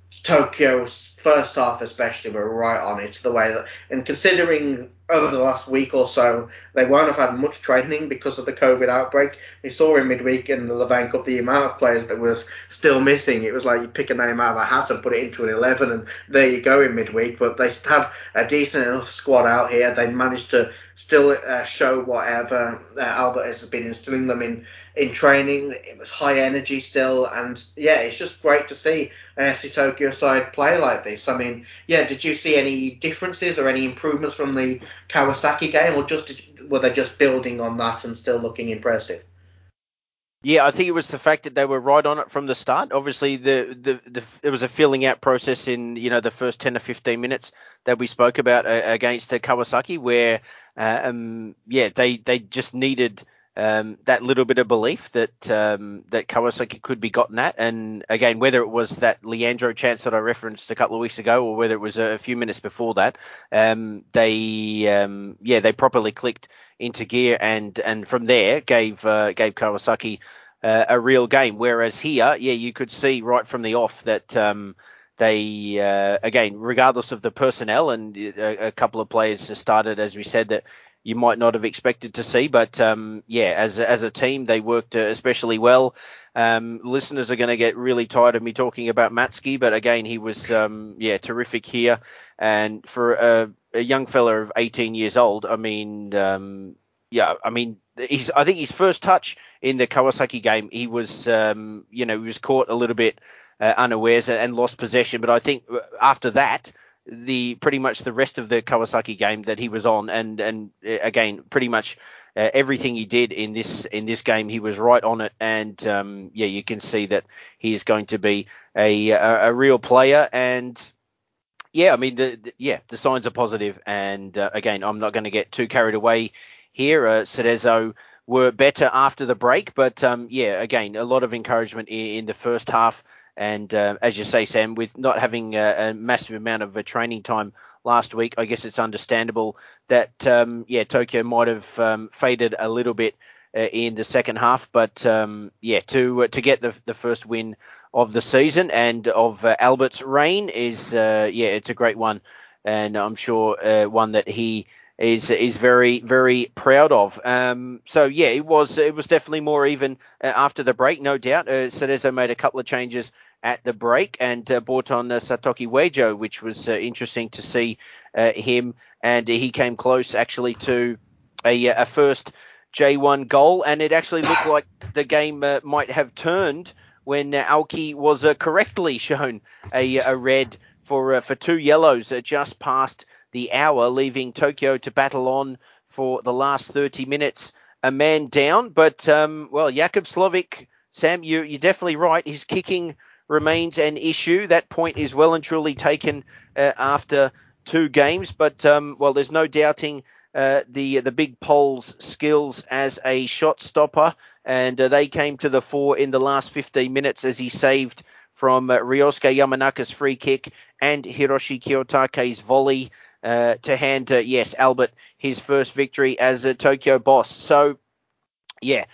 Tokyo's first half especially were right on it, the way that, and considering over the last week or so they won't have had much training because of the COVID outbreak. We saw in midweek in the Levain Cup the amount of players that was still missing. It was like you pick a name out of a hat and put it into an eleven, and there you go in midweek. But they had a decent enough squad out here. They managed to still uh, show whatever uh, Albert has been instilling them in in training. It was high energy still, and yeah, it's just great to see an F C Tokyo side play like this. I mean, yeah, did you see any differences or any improvements from the Kawasaki game, or just were they just building on that and still looking impressive? Yeah, I think it was the fact that they were right on it from the start. Obviously, the, the, the it was a filling out process in you know the first ten or fifteen minutes that we spoke about uh, against uh, Kawasaki, where uh, um yeah they they just needed um that little bit of belief that um that Kawasaki could be gotten at. And again, whether it was that Leandro chance that I referenced a couple of weeks ago, or whether it was a few minutes before that, um they um yeah they properly clicked into gear, and and from there gave uh, gave Kawasaki uh, a real game. Whereas here, yeah, you could see right from the off that um, they uh, again, regardless of the personnel, and a, a couple of players started, as we said, that you might not have expected to see, but um, yeah, as as a team, they worked uh, especially well. Um, listeners are going to get really tired of me talking about Matsuki, but again, he was um, yeah terrific here, and for a a young fella of eighteen years old, I mean, um, yeah, I mean, he's, I think his first touch in the Kawasaki game, he was, um, you know, he was caught a little bit uh, unawares and lost possession. But I think after that, the pretty much the rest of the Kawasaki game that he was on, and and again, pretty much uh, everything he did in this in this game, he was right on it. And um, yeah, you can see that he is going to be a a, a real player. And yeah, I mean, the, the yeah, the signs are positive, and uh, again, I'm not going to get too carried away here. Uh, Cerezo were better after the break, but um, yeah, again, a lot of encouragement in, in the first half, and uh, as you say, Sam, with not having a, a massive amount of uh, training time last week, I guess it's understandable that um, yeah, Tokyo might have um, faded a little bit uh, in the second half, but um, yeah, to uh, to get the the first win of the season and of uh, Albert's reign is uh, yeah, it's a great one, and I'm sure uh, one that he is is very very proud of. Um, so yeah, it was it was definitely more even uh, after the break, no doubt. Uh, Cerezo made a couple of changes at the break and uh, brought on uh, Satoki Uejo, which was uh, interesting to see uh, him, and he came close actually to a, a first J one goal, and it actually looked like the game uh, might have turned when uh, Aoki was uh, correctly shown a, a red for uh, for two yellows uh, just past the hour, leaving Tokyo to battle on for the last thirty minutes, a man down. But, um, well, Jakub Slovic, Sam, you, you're definitely right. His kicking remains an issue. That point is well and truly taken uh, after two games. But, um, well, there's no doubting uh, the the big Pole's skills as a shot stopper, and uh, they came to the fore in the last fifteen minutes as he saved from uh, Ryosuke Yamanaka's free kick and Hiroshi Kiyotake's volley uh, to hand, uh, yes, Albert his first victory as a Tokyo boss. So, yeah,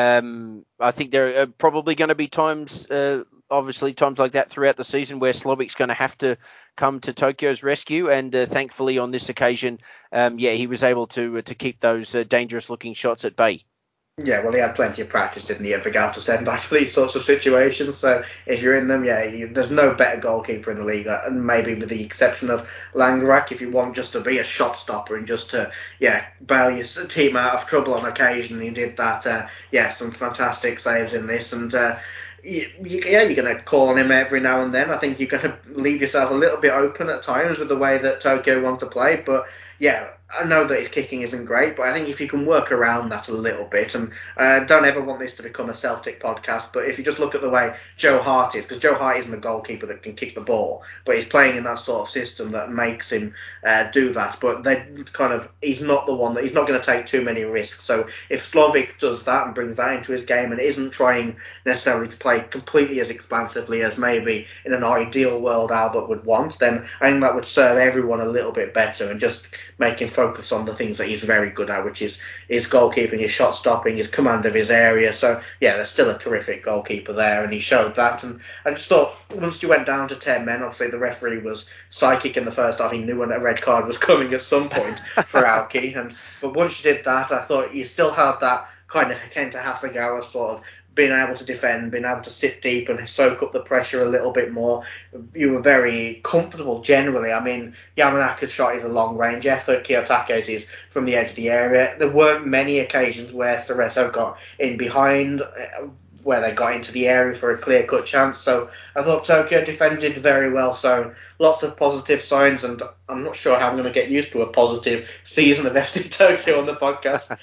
um, I think there are probably going to be times, uh, obviously times like that throughout the season where Slovic's going to have to come to Tokyo's rescue, and uh, thankfully on this occasion, um, yeah, he was able to uh, to keep those uh, dangerous-looking shots at bay. Yeah, well, he had plenty of practice, didn't he, at Vigao to send back for these sorts of situations. So if you're in them, yeah, you, there's no better goalkeeper in the league, uh, and maybe with the exception of Langrak, if you want just to be a shot stopper and just to, yeah, bail your team out of trouble on occasion. He did that. Uh, yeah, some fantastic saves in this, and uh, you, you, yeah, you're going to call on him every now and then. I think you're going to leave yourself a little bit open at times with the way that Tokyo want to play, but yeah, I know that his kicking isn't great, but I think if you can work around that a little bit, and I uh, don't ever want this to become a Celtic podcast, but if you just look at the way Joe Hart is, because Joe Hart isn't a goalkeeper that can kick the ball, but he's playing in that sort of system that makes him uh, do that. But they kind of, he's not the one that, he's not going to take too many risks. So if Slovic does that and brings that into his game and isn't trying necessarily to play completely as expansively as maybe in an ideal world Albert would want, then I think that would serve everyone a little bit better and just make him focus on the things that he's very good at, which is his goalkeeping, his shot stopping, his command of his area. So yeah, there's still a terrific goalkeeper there, and he showed that. And I just thought once you went down to ten men, obviously the referee was psychic in the first half. He knew when a red card was coming at some point for Aoki. And but once you did that, I thought you still had that kind of Kenta Hasegawa sort of being able to defend, being able to sit deep and soak up the pressure a little bit more. You were very comfortable generally. I mean, Yamanaka's shot is a long-range effort. Kiyotake's is from the edge of the area. There weren't many occasions where Cerezo got in behind, where they got into the area for a clear-cut chance. So I thought Tokyo defended very well. So lots of positive signs, and I'm not sure how I'm going to get used to a positive season of F C Tokyo on the podcast.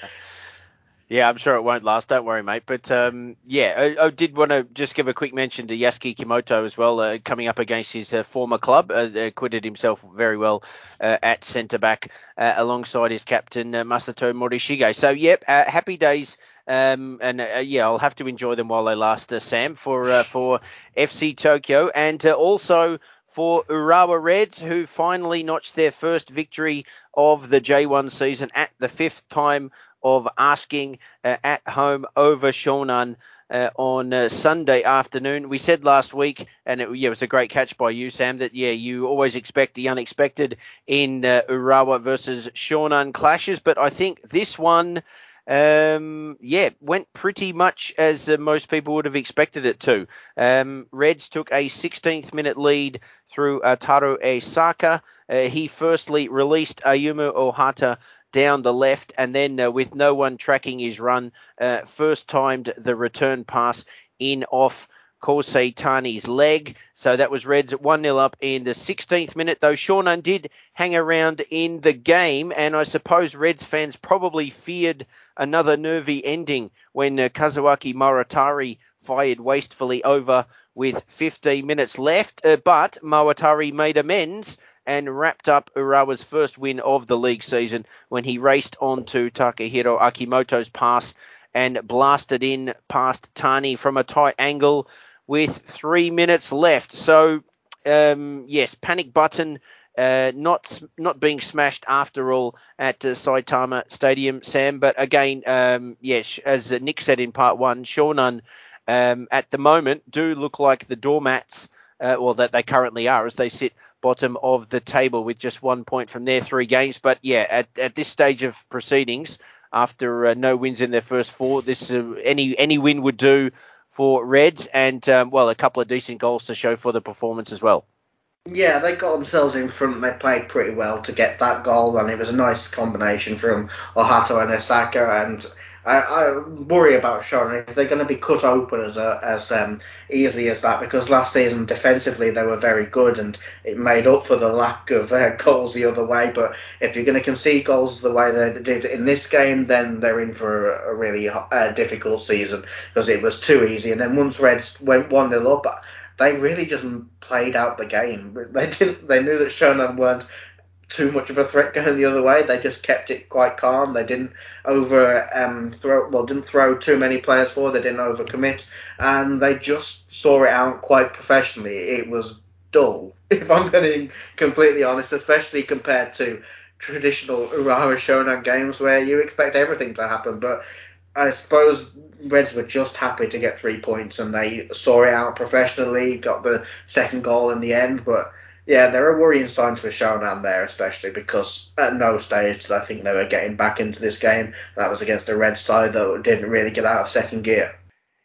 Yeah, I'm sure it won't last. Don't worry, mate. But um, yeah, I, I did want to just give a quick mention to Yasuki Kimoto as well, uh, coming up against his uh, former club. Uh, acquitted himself very well uh, at centre back uh, alongside his captain uh, Masato Morishige. So yep, uh, happy days. Um, and uh, yeah, I'll have to enjoy them while they last, uh, Sam, for uh, for F C Tokyo, and uh, also for Urawa Reds, who finally notched their first victory of the J one season at the fifth time of asking uh, at home over Shonan uh, on uh, Sunday afternoon. We said last week, and it, yeah, it was a great catch by you, Sam, that yeah, you always expect the unexpected in uh, Urawa versus Shonan clashes, but I think this one, um, yeah, went pretty much as uh, most people would have expected it to. Um, Reds took a sixteenth minute lead through uh, Taro Esaka. Uh, he firstly released Ayumu Ohata down the left, and then uh, with no one tracking his run, uh, first timed the return pass in off Kosei Tani's leg. So that was Reds at one nil up in the sixteenth minute, though Shonan did hang around in the game, and I suppose Reds fans probably feared another nervy ending when uh, Kazuaki Mawatari fired wastefully over with fifteen minutes left, uh, but Mawatari made amends and wrapped up Urawa's first win of the league season when he raced onto Takahiro Akimoto's pass and blasted in past Tani from a tight angle with three minutes left. So, um, yes, panic button, uh, not not being smashed after all at uh, Saitama Stadium, Sam. But again, um, yes, as Nick said in part one, Shonan um, at the moment do look like the doormats, uh, well, that they currently are, as they sit bottom of the table with just one point from their three games. But yeah, at, at this stage of proceedings, after uh, no wins in their first four, this uh, any any win would do for Reds, and um, well, a couple of decent goals to show for the performance as well. Yeah, they got themselves in front. They played pretty well to get that goal, and it was a nice combination from Ohato and Osaka. And I, I worry about Shonan if they're going to be cut open as a, as um, easily as that, because last season defensively they were very good, and it made up for the lack of uh, goals the other way. But if you're going to concede goals the way they did in this game, then they're in for a, a really uh, difficult season, because it was too easy. And then once Reds went one nil up, they really just played out the game. They didn't. They knew that Shonan weren't too much of a threat going the other way. They just kept it quite calm. They didn't over um, throw. Well, didn't throw too many players forward. They didn't overcommit, and they just saw it out quite professionally. It was dull, if I'm being completely honest, especially compared to traditional Urawa Shonan games where you expect everything to happen. But I suppose Reds were just happy to get three points, and they saw it out professionally, got the second goal in the end. But Yeah, there are worrying signs for Shonan there, especially because at no stage did I think they were getting back into this game. That was against a red side that didn't really get out of second gear.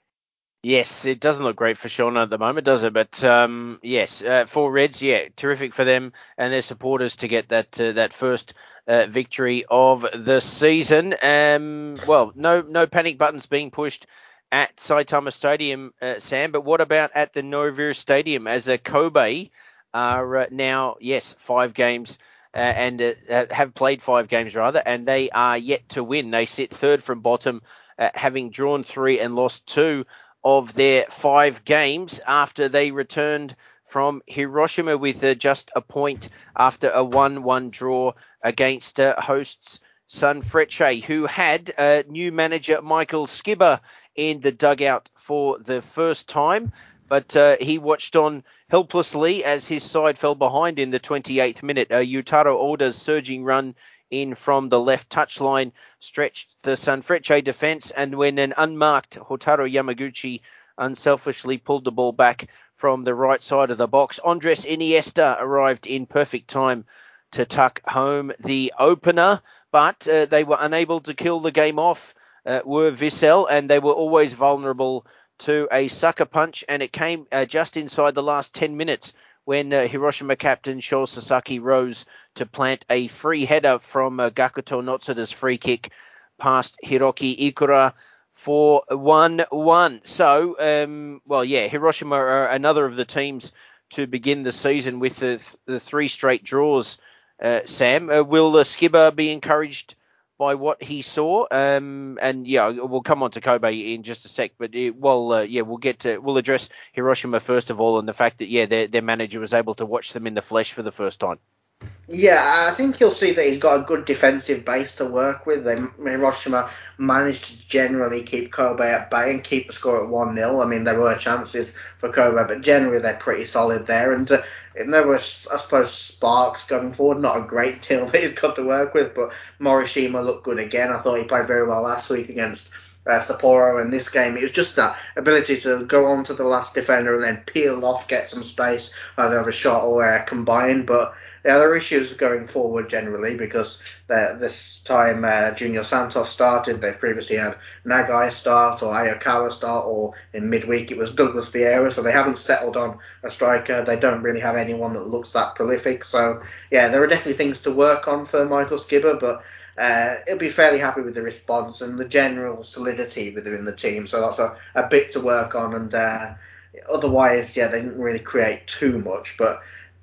Yes, it doesn't look great for Shauna at the moment, does it? But um, yes, uh, for Reds, yeah, terrific for them and their supporters to get that uh, that first uh, victory of the season. Um, well, no no panic buttons being pushed at Saitama Stadium, uh, Sam. But what about at the Novir Stadium as a Kobe are uh, now, yes, five games. Uh, and uh, have played five games rather, and they are yet to win. They sit third from bottom, uh, having drawn three and lost two of their five games after they returned from Hiroshima with uh, just a point after a one one draw against uh, hosts Sanfrecce, who had uh, new manager Michael Skibber in the dugout for the first time. But uh, he watched on helplessly as his side fell behind in the twenty-eighth minute. Uh, Yutaro Oda's surging run in from the left touchline stretched the Sanfrecce defence, and when an unmarked Hotaru Yamaguchi unselfishly pulled the ball back from the right side of the box, Andres Iniesta arrived in perfect time to tuck home the opener, but uh, they were unable to kill the game off, uh, were Vissel, and they were always vulnerable to a sucker punch, and it came uh, just inside the last ten minutes when uh, Hiroshima captain Sho Sasaki rose to plant a free header from uh, Gakuto Notsuda's free kick past Hiroki Ikura for one one. So, um, well, yeah, Hiroshima are another of the teams to begin the season with the, the three straight draws, uh, Sam. Uh, will uh, Skibber be encouraged by what he saw? Um, and yeah, we'll come on to Kobe in just a sec, but it, well, uh, yeah, we'll get to, we'll address Hiroshima first of all, and the fact that, yeah, their, their manager was able to watch them in the flesh for the first time. Yeah, I think you'll see that he's got a good defensive base to work with. They, Hiroshima managed to generally keep Kobe at bay and keep the score at one nil. I mean, there were chances for Kobe, but generally they're pretty solid there. And, uh, and there was, I suppose, sparks going forward. Not a great deal that he's got to work with, but Morishima looked good again. I thought he played very well last week against uh, Sapporo in this game. It was just that ability to go on to the last defender and then peel off, get some space, either have a shot or uh, combine. But yeah, there are issues going forward generally because this time uh, Junior Santos started. They've previously had Nagai start or Ayakawa start, or in midweek it was Douglas Vieira, so they haven't settled on a striker. They don't really have anyone that looks that prolific. So yeah, there are definitely things to work on for Michael Skibber, but uh, he'll be fairly happy with the response and the general solidity within the team. So that's a, a bit to work on, and uh, otherwise, yeah, they didn't really create too much, but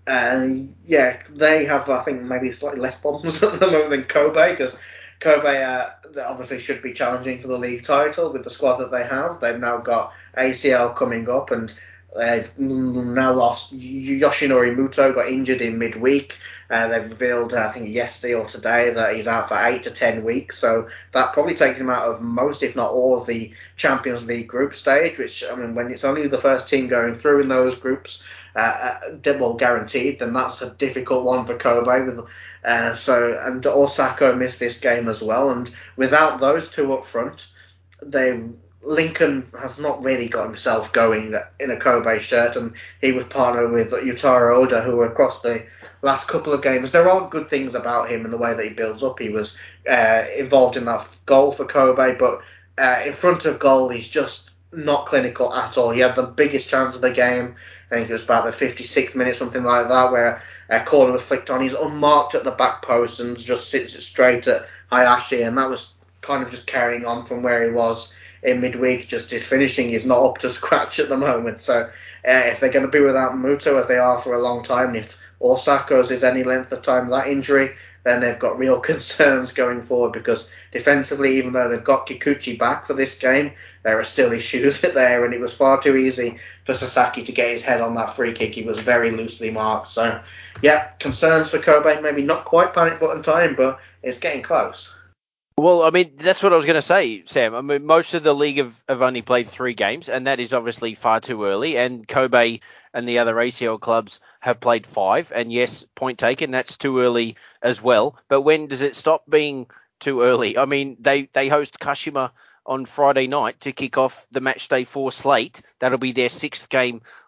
Uh, yeah, they have, I think, maybe slightly less problems at the moment than Kobe, because Kobe uh, obviously should be challenging for the league title with the squad that they have. They've now got A C L coming up, and they've now lost Yoshinori Muto, got injured in midweek. Uh, they've revealed, uh, I think, yesterday or today that he's out for eight to ten weeks, so that probably takes him out of most, if not all, of the Champions League group stage, which, I mean, when it's only the first team going through in those groups, uh, double guaranteed, then that's a difficult one for Kobe. With uh, so and Osako missed this game as well, and without those two up front, they Lincoln has not really got himself going in a Kobe shirt, and he was partnered with Yutaro Oda, who across the last couple of games, there are good things about him and the way that he builds up. He was uh, involved in that goal for Kobe, but uh, in front of goal, he's just not clinical at all. He had the biggest chance of the game. I think it was about the fifty-sixth minute, something like that, where a corner was flicked on. He's unmarked at the back post and just sits it straight at Hayashi, and that was kind of just carrying on from where he was in midweek. Just his finishing is not up to scratch at the moment. So uh, if they're going to be without Muto, as they are for a long time, and if Osako's is any length of time that injury, then they've got real concerns going forward, because defensively, even though they've got Kikuchi back for this game, there are still issues there, and it was far too easy for Sasaki to get his head on that free kick. He was very loosely marked. So, yeah, concerns for Kobe. Maybe not quite panic button time, but it's getting close. Well, I mean, that's what I was going to say, Sam. I mean, most of the league have, have only played three games, and that is obviously far too early. And Kobe and the other A C L clubs have played five. And yes, point taken, that's too early as well. But when does it stop being too early? I mean, they, they host Kashima on Friday night to kick off the match day four slate. That'll be their sixth game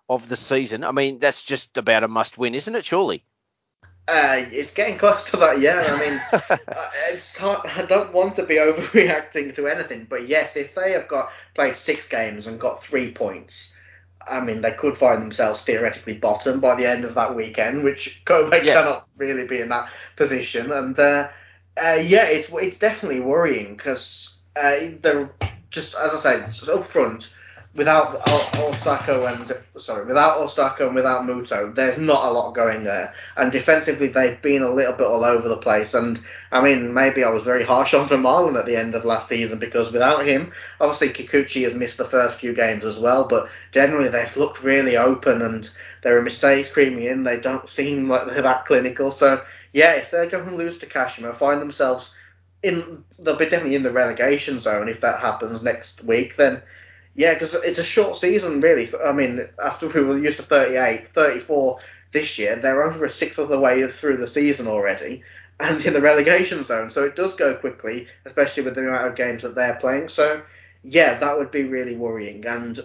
of the season. I mean, that's just about a must-win, isn't it, surely? Uh, it's getting close to that, yeah. I mean, uh, it's hard, I don't want to be overreacting to anything, but yes, if they have got played six games and got three points, I mean, they could find themselves theoretically bottom by the end of that weekend, which Kobe Yeah. cannot really be in that position. And uh, uh, yeah, it's it's definitely worrying because uh, they're just, as I say, up front, without O- Osaka and sorry, without Osaka and without Muto, there's not a lot going there. And defensively, they've been a little bit all over the place. And I mean, maybe I was very harsh on Vermaelen at the end of last season because without him, obviously Kikuchi has missed the first few games as well. But generally, they've looked really open, and there are mistakes creeping in. They don't seem like they're that clinical. So yeah, if they're going to lose to Kashima, find themselves in, they'll be definitely in the relegation zone if that happens next week. Then. Yeah, because it's a short season, really. I mean, after we were used to thirty-eight, thirty-four this year, they're over a sixth of the way through the season already and in the relegation zone. So it does go quickly, especially with the amount of games that they're playing. So, yeah, that would be really worrying. And,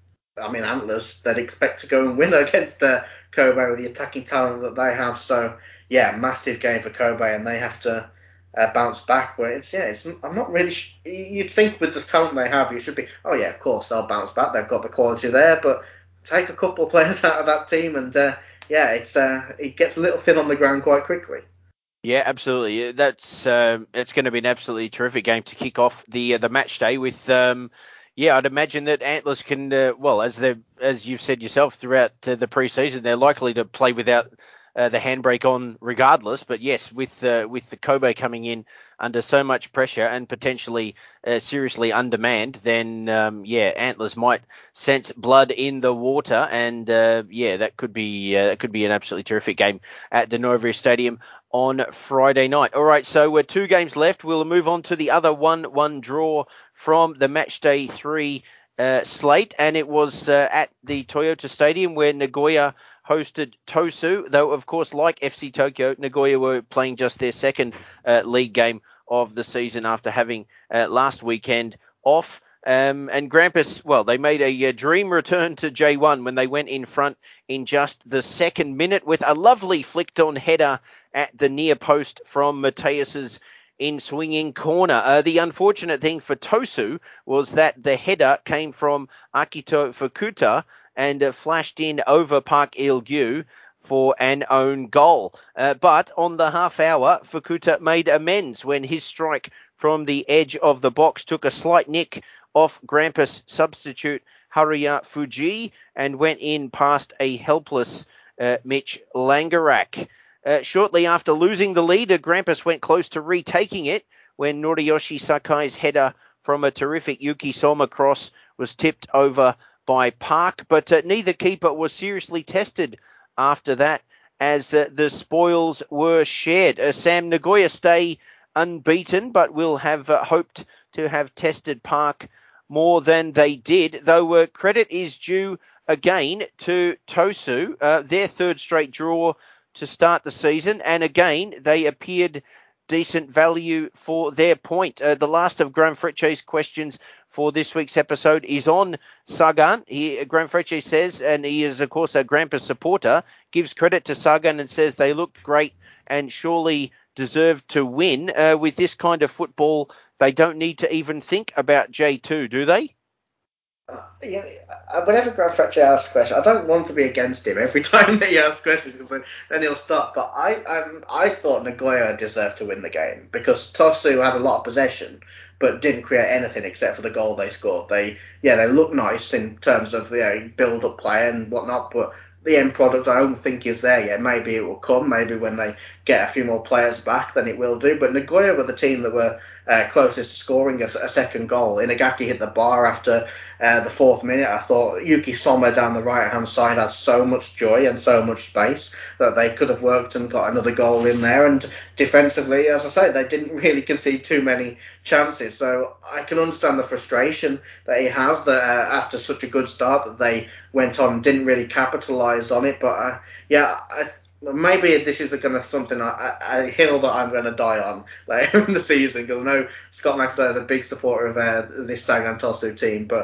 I mean, Antlers, they'd expect to go and win against uh, Kobe with the attacking talent that they have. So, yeah, massive game for Kobe, and they have to uh, bounce back. But it's yeah, it's I'm not really. Sh- you'd think with the talent they have, you should be. Oh yeah, of course they'll bounce back. They've got the quality there, but take a couple of players out of that team, and uh, yeah, it's uh, it gets a little thin on the ground quite quickly. Yeah, absolutely. That's um, it's going to be an absolutely terrific game to kick off the uh, the match day with. Um, yeah, I'd imagine that Antlers can. Uh, well, as they as you've said yourself throughout uh, the preseason, they're likely to play without uh, the handbrake on, regardless. But yes, with uh, with the Kobe coming in under so much pressure and potentially uh, seriously undermanned, then um, yeah, Antlers might sense blood in the water, and uh, yeah, that could be uh, that could be an absolutely terrific game at the Noivia Stadium on Friday night. All right, so we're two games left. We'll move on to the other one one draw from the match day three uh, slate, and it was uh, at the Toyota Stadium where Nagoya hosted Tosu, though of course, like F C Tokyo, Nagoya were playing just their second uh, league game of the season after having uh, last weekend off. Um, and Grampus, well, they made a, a dream return to J one when they went in front in just the second minute with a lovely flicked-on header at the near post from Mateus's in-swinging corner. Uh, the unfortunate thing for Tosu was that the header came from Akito Fukuta and uh, flashed in over Park Il-gyu for an own goal. Uh, but on the half hour, Fukuta made amends when his strike from the edge of the box took a slight nick off Grampus substitute Haruya Fuji and went in past a helpless uh, Mitch Langerak. Uh, shortly after losing the lead, Grampus went close to retaking it when Noriyoshi Sakai's header from a terrific Yuki Soma cross was tipped over by Park, but uh, neither keeper was seriously tested after that as uh, the spoils were shared. Uh, Sam, Nagoya stay unbeaten, but will have uh, hoped to have tested Park more than they did, though uh, credit is due again to Tosu, uh, their third straight draw to start the season, and again they appeared decent value for their point. Uh, the last of Graham Frecce's questions for this week's episode is on Sagan. He, Graham Frecce says, and he is of course a Grampus supporter, gives credit to Sagan and says they looked great and surely deserved to win. Uh, with this kind of football, they don't need to even think about J two, do they? Uh, yeah, whenever Graham Fletcher asks a question, I don't want to be against him every time that he asks questions because then, then he'll stop. But I um, I thought Nagoya deserved to win the game because Tosu had a lot of possession but didn't create anything except for the goal they scored. They yeah they look nice in terms of you know, build up play and whatnot, but the end product I don't think is there yet. Maybe it will come. Maybe when they get a few more players back, then it will do. But Nagoya were the team that were uh, closest to scoring a, a second goal. Inagaki hit the bar after uh, the fourth minute. I thought Yuki Soma down the right-hand side had so much joy and so much space that they could have worked and got another goal in there. And defensively, as I say, they didn't really concede too many chances. So I can understand the frustration that he has that uh, after such a good start that they went on and didn't really capitalise on it. But uh, yeah, I maybe this is going to something a, a hill that I'm going to die on later in the season because I know Scott McIntyre is a big supporter of uh, this Sagan Tosu team, but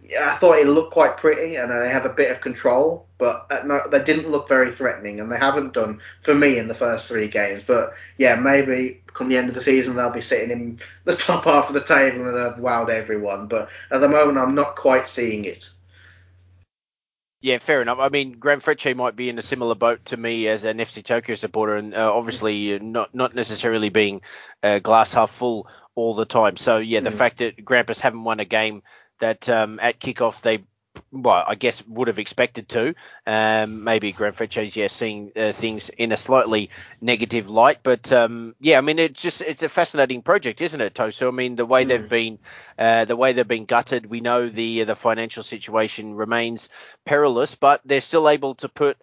yeah, I thought it looked quite pretty and they had a bit of control, but uh, no, they didn't look very threatening, and they haven't done for me in the first three games. But yeah, maybe come the end of the season they'll be sitting in the top half of the table and have wowed everyone. But at the moment, I'm not quite seeing it. Yeah, fair enough. I mean, Gran Frecce might be in a similar boat to me as an F C Tokyo supporter, and uh, obviously not not necessarily being uh, glass half full all the time. So yeah, the Mm. fact that Grampus haven't won a game that um, at kickoff they, well, I guess would have expected to. Um, maybe Gran Frecce's yeah seeing uh, things in a slightly negative light, but um, yeah, I mean it's just it's a fascinating project, isn't it, Tosu? I mean the way Mm. they've been, uh, the way they've been gutted. We know the the financial situation remains perilous, but they're still able to put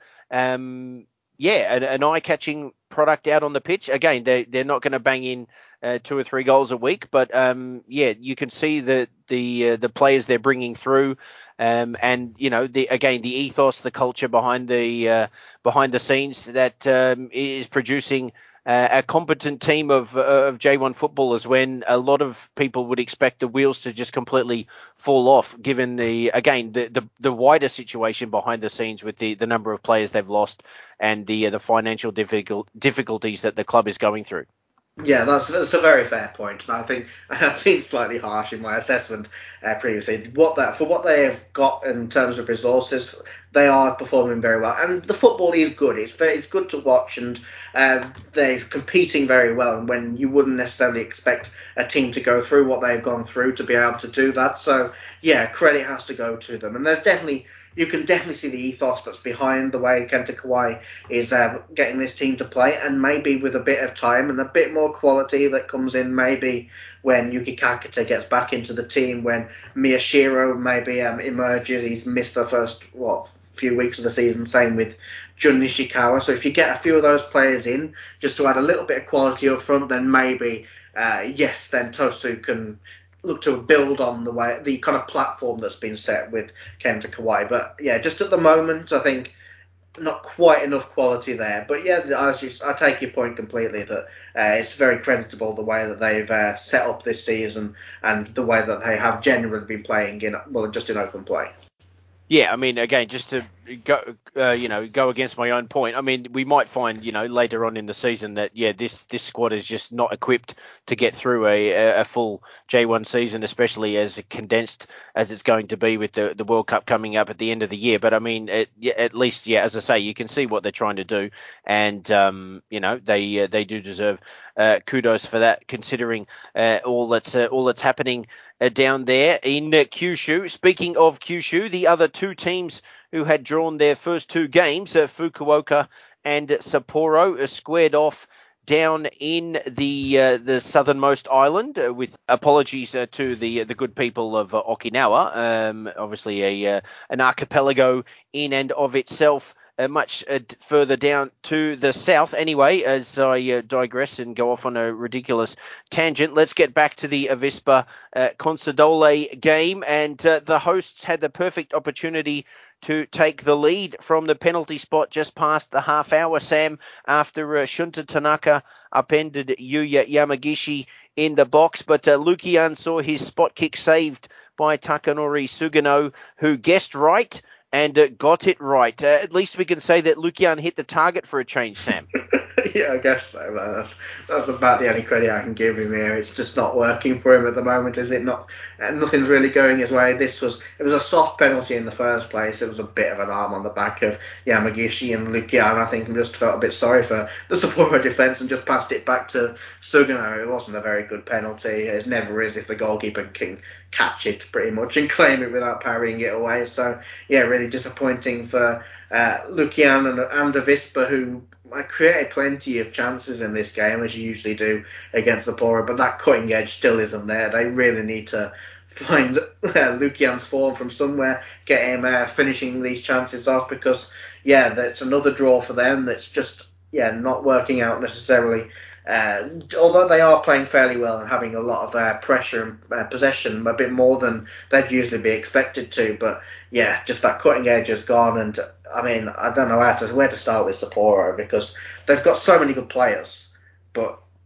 um, yeah an, an eye-catching product out on the pitch. Again, they they're not going to bang in uh, two or three goals a week, but um, yeah, you can see the the uh, the players they're bringing through. Um, and you know, the again, the ethos, the culture behind the uh, behind the scenes that um, is producing uh, a competent team of uh, of J one footballers. When a lot of people would expect the wheels to just completely fall off, given the again the the, the wider situation behind the scenes with the, the number of players they've lost and the uh, the financial difficult, difficulties that the club is going through. Yeah, that's that's a very fair point, and I think I have been slightly harsh in my assessment uh, previously. What that for what they have got in terms of resources, they are performing very well, and the football is good. It's very it's good to watch, and uh, they're competing very well. And when you wouldn't necessarily expect a team to go through what they've gone through to be able to do that, so yeah, credit has to go to them. And there's definitely. You can definitely see the ethos that's behind the way Kenta Kawai is uh, getting this team to play, and maybe with a bit of time and a bit more quality that comes in, maybe when Yuki Kakita gets back into the team, when Miyashiro maybe um, emerges. He's missed the first what few weeks of the season, same with Jun Nishikawa. So if you get a few of those players in, just to add a little bit of quality up front, then maybe, uh, yes, then Tosu can look to build on the way the kind of platform that's been set with Kenta Kawai. But yeah, just at the moment, I think not quite enough quality there. But yeah, as you, I take your point completely that uh, it's very creditable the way that they've uh, set up this season and the way that they have generally been playing in well just in open play. Yeah, I mean, again, just to go, uh, you know, go against my own point. I mean, we might find, you know, later on in the season that yeah, this this squad is just not equipped to get through a a full J one season, especially as condensed as it's going to be with the the World Cup coming up at the end of the year. But I mean, it, yeah, at least, yeah, as I say, you can see what they're trying to do, and um, you know, they uh, they do deserve uh, kudos for that, considering uh, all that's uh, all that's happening Uh, down there in uh, Kyushu. Speaking of Kyushu, the other two teams who had drawn their first two games, uh, Fukuoka and Sapporo, uh, squared off down in the uh, the southernmost island. Uh, with apologies uh, to the the good people of uh, Okinawa, um, obviously a uh, an archipelago in and of itself. Uh, much uh, further down to the south. Anyway, as I uh, digress and go off on a ridiculous tangent, let's get back to the Avispa uh, Consadole game. And uh, the hosts had the perfect opportunity to take the lead from the penalty spot just past the half hour, Sam, after uh, Shunta Tanaka upended Yuya Yamagishi in the box. But uh, Lukian saw his spot kick saved by Takanori Sugano, who guessed right and uh, got it right. Uh, at least we can say that Lukian hit the target for a change, Sam. Yeah, I guess so. Man. That's that's about the only credit I can give him here. It's just not working for him at the moment, is it? Not, nothing's really going his way. This was it was a soft penalty in the first place. It was a bit of an arm on the back of Yamagishi, and Lukian, I think, just felt a bit sorry for the Sapporo defence and just passed it back to Sugano. It wasn't a very good penalty. It never is if the goalkeeper can catch it pretty much and claim it without parrying it away. So yeah, really disappointing for uh, Lukian and, and Avispa, who created plenty of chances in this game, as you usually do against Sapporo, but that cutting edge still isn't there. They really need to find uh, Lukian's form from somewhere, get him uh, finishing these chances off, because yeah, that's another draw for them that's just yeah not working out necessarily. Uh, although they are playing fairly well and having a lot of uh, pressure and uh, possession, a bit more than they'd usually be expected to, but yeah, just that cutting edge has gone. And I mean, I don't know how to, where to start with Sapporo, because they've got so many good players, but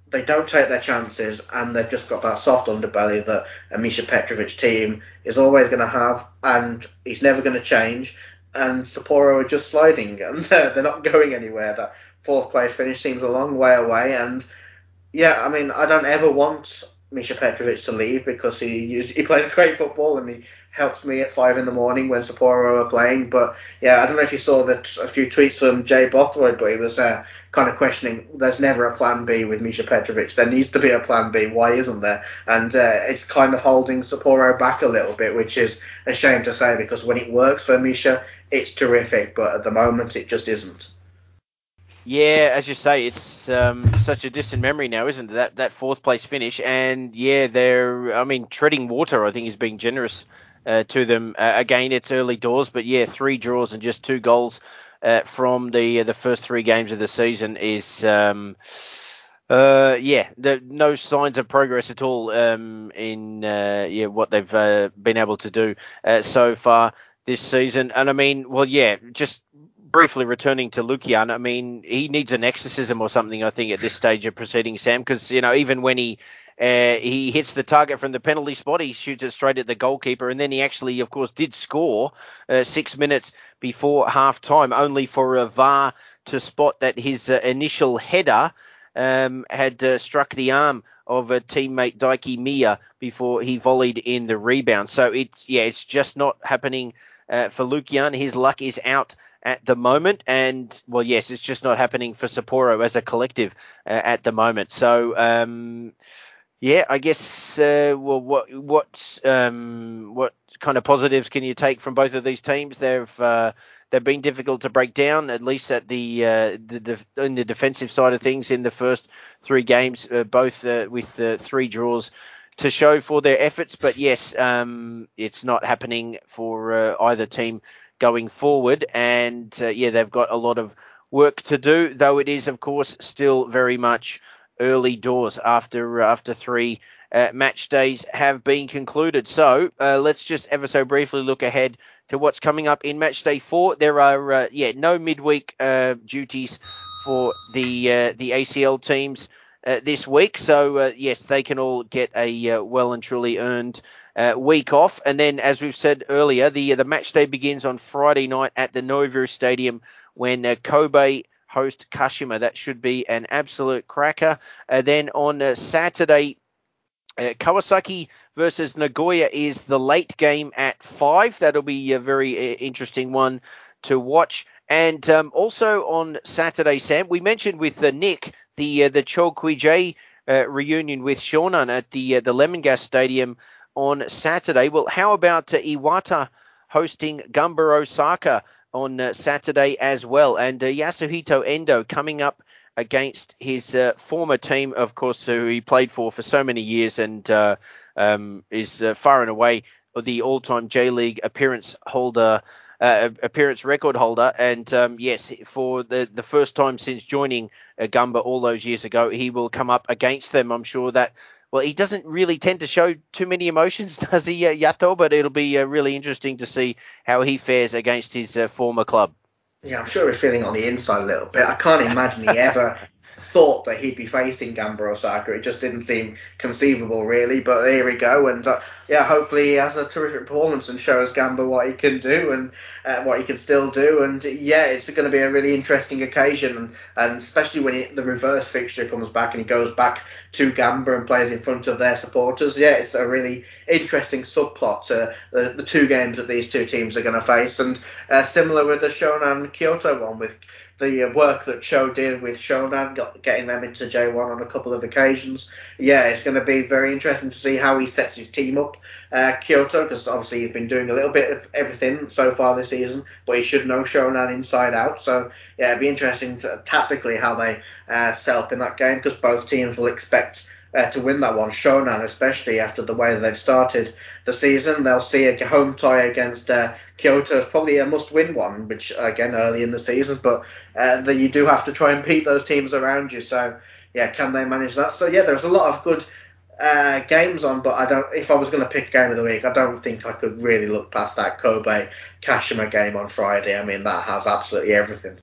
they don't take their chances, and they've just got that soft underbelly that a Misha Petrovic team is always going to have, and he's never going to change. And Sapporo are just sliding, and they're, they're not going anywhere. That fourth place finish seems a long way away, and yeah, I mean, I don't ever want Misha Petrovic to leave because he he plays great football and he helps me at five in the morning when Sapporo are playing. But yeah, I don't know if you saw that a few tweets from Jay Bothroyd, but he was uh, kind of questioning. There's never a plan B with Misha Petrovic. There needs to be a plan B. Why isn't there? And uh, it's kind of holding Sapporo back a little bit, which is a shame to say because when it works for Misha, it's terrific. But at the moment, it just isn't. Yeah, as you say, it's um, such a distant memory now, isn't it? That that fourth place finish, and yeah, they're, I mean, treading water. I think is being generous uh, to them. Uh, again, it's early doors, but yeah, three draws and just two goals uh, from the uh, the first three games of the season is, um, uh, yeah, the, no signs of progress at all um, in uh, yeah what they've uh, been able to do uh, so far this season. And I mean, well, yeah, just briefly returning to Lukian, I mean, he needs an exorcism or something, I think, at this stage of proceedings, Sam, because, you know, even when he uh, he hits the target from the penalty spot, he shoots it straight at the goalkeeper, and then he actually, of course, did score uh, six minutes before half-time, only for a V A R to spot that his uh, initial header um, had uh, struck the arm of a teammate, Daiki Miya, before he volleyed in the rebound. So, it's yeah, it's just not happening uh, for Lukian. His luck is out at the moment, and well, yes, it's just not happening for Sapporo as a collective uh, at the moment. So, um, yeah, I guess. Uh, well, what what um, what kind of positives can you take from both of these teams? They've uh, they've been difficult to break down, at least at the uh, the, the in the defensive side of things in the first three games, uh, both uh, with uh, three draws to show for their efforts. But yes, um, it's not happening for uh, either team going forward, and uh, yeah, they've got a lot of work to do, though it is, of course, still very much early doors after after three uh, match days have been concluded. So uh, let's just ever so briefly look ahead to what's coming up in match day four. There are uh, yeah no midweek uh, duties for the uh, the A C L teams uh, this week, so uh, yes, they can all get a uh, well and truly earned Uh, week off. And then, as we've said earlier, the the match day begins on Friday night at the Noivuru Stadium when uh, Kobe host Kashima. That should be an absolute cracker. Uh, then on uh, Saturday, uh, Kawasaki versus Nagoya is the late game at five. That'll be a very uh, interesting one to watch. And um, also on Saturday, Sam, we mentioned with uh, Nick the uh, the Chokuijay uh, reunion with Shonan at the uh, the Lemongas Stadium on Saturday. Well, how about uh, Iwata hosting Gamba Osaka on uh, Saturday as well? And uh, Yasuhito Endo coming up against his uh, former team, of course, who he played for for so many years and uh, um, is uh, far and away the all-time J-League appearance holder, uh, appearance record holder. And um, yes, for the, the first time since joining uh, Gamba all those years ago, he will come up against them. I'm sure that Well, he doesn't really tend to show too many emotions, does he, uh, Yato? But it'll be uh, really interesting to see how he fares against his uh, former club. Yeah, I'm sure he's feeling on the inside a little bit. I can't imagine he ever thought that he'd be facing Gamba Osaka. It just didn't seem conceivable, really. But here we go. And uh, yeah, hopefully he has a terrific performance and shows Gamba what he can do and uh, what he can still do. And yeah, it's going to be a really interesting occasion. And, and especially when he, the reverse fixture comes back and he goes back to Gamba and plays in front of their supporters. Yeah, it's a really interesting subplot to the, the two games that these two teams are going to face. And uh, similar with the Shonan Kyoto one, with the work that Cho did with Shonan, got, getting them into J one on a couple of occasions. Yeah, it's going to be very interesting to see how he sets his team up, uh, Kyoto, because obviously he's been doing a little bit of everything so far this season, but he should know Shonan inside out. So, yeah, it'd be interesting to, tactically how they uh, set up in that game, because both teams will expect Uh, to win that one. Shonan, especially after the way that they've started the season, they'll see a home tie against uh, Kyoto as probably a must-win one, which again early in the season, but uh, that you do have to try and beat those teams around you. So yeah, can they manage that? So yeah, there's a lot of good uh, games on, but I don't. If I was going to pick a game of the week, I don't think I could really look past that Kobe Kashima game on Friday. I mean, that has absolutely everything.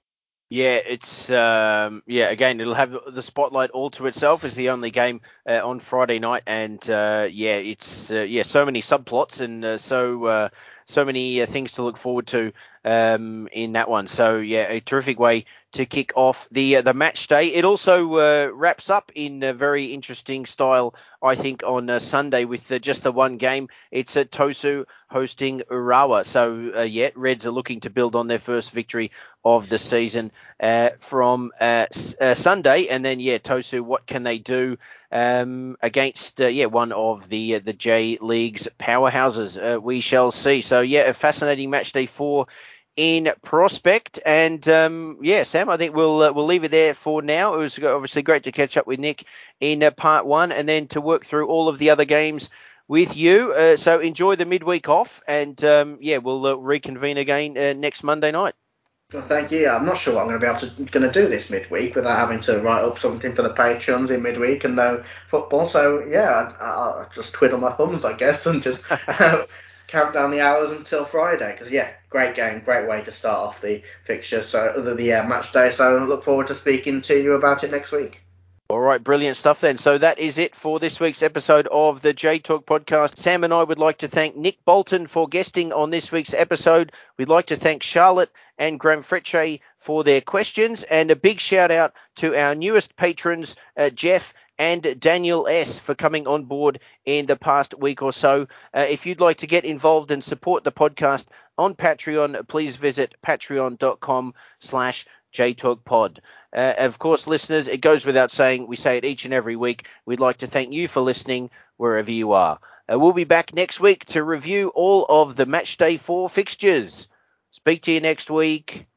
Yeah, it's um, yeah. Again, it'll have the spotlight all to itself. It's the only game uh, on Friday night, and uh, yeah, it's uh, yeah, so many subplots and uh, so uh, so many uh, things to look forward to um, in that one. So yeah, a terrific way to kick off the uh, the match day. It also uh, wraps up in a very interesting style, I think, on uh, Sunday with uh, just the one game. It's at Tosu hosting Urawa. So uh, yeah, Reds are looking to build on their first victory of the season uh, from uh, uh, Sunday, and then yeah, Tosu, what can they do um, against uh, yeah one of the uh, the J League's powerhouses? Uh, we shall see. So yeah, a fascinating match day four in prospect, and um, yeah, Sam, I think we'll uh, we'll leave it there for now. It was obviously great to catch up with Nick in uh, part one, and then to work through all of the other games with you. Uh, so enjoy the midweek off, and um, yeah, we'll uh, reconvene again uh, next Monday night. Well, thank you. I'm not sure what I'm going to be able to going to do this midweek without having to write up something for the Patreons in midweek and no football. So yeah, I, I'll just twiddle my thumbs, I guess, and just count down the hours until Friday. Because yeah, great game, great way to start off the fixture. So the, the uh, match day. So I look forward to speaking to you about it next week. All right, brilliant stuff then. So that is it for this week's episode of the J Talk podcast. Sam and I would like to thank Nick Bolton for guesting on this week's episode. We'd like to thank Charlotte and Graham Frecce for their questions, and a big shout out to our newest patrons, uh, Jeff and Daniel S, for coming on board in the past week or so. Uh, if you'd like to get involved and support the podcast on Patreon, please visit patreon.com slash jtalkpod. Uh, of course, listeners, it goes without saying, we say it each and every week. We'd like to thank you for listening wherever you are. Uh, we'll be back next week to review all of the match day four fixtures. Speak to you next week.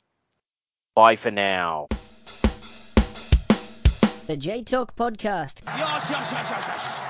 Bye for now. The J Talk podcast. Yes, yes, yes, yes, yes.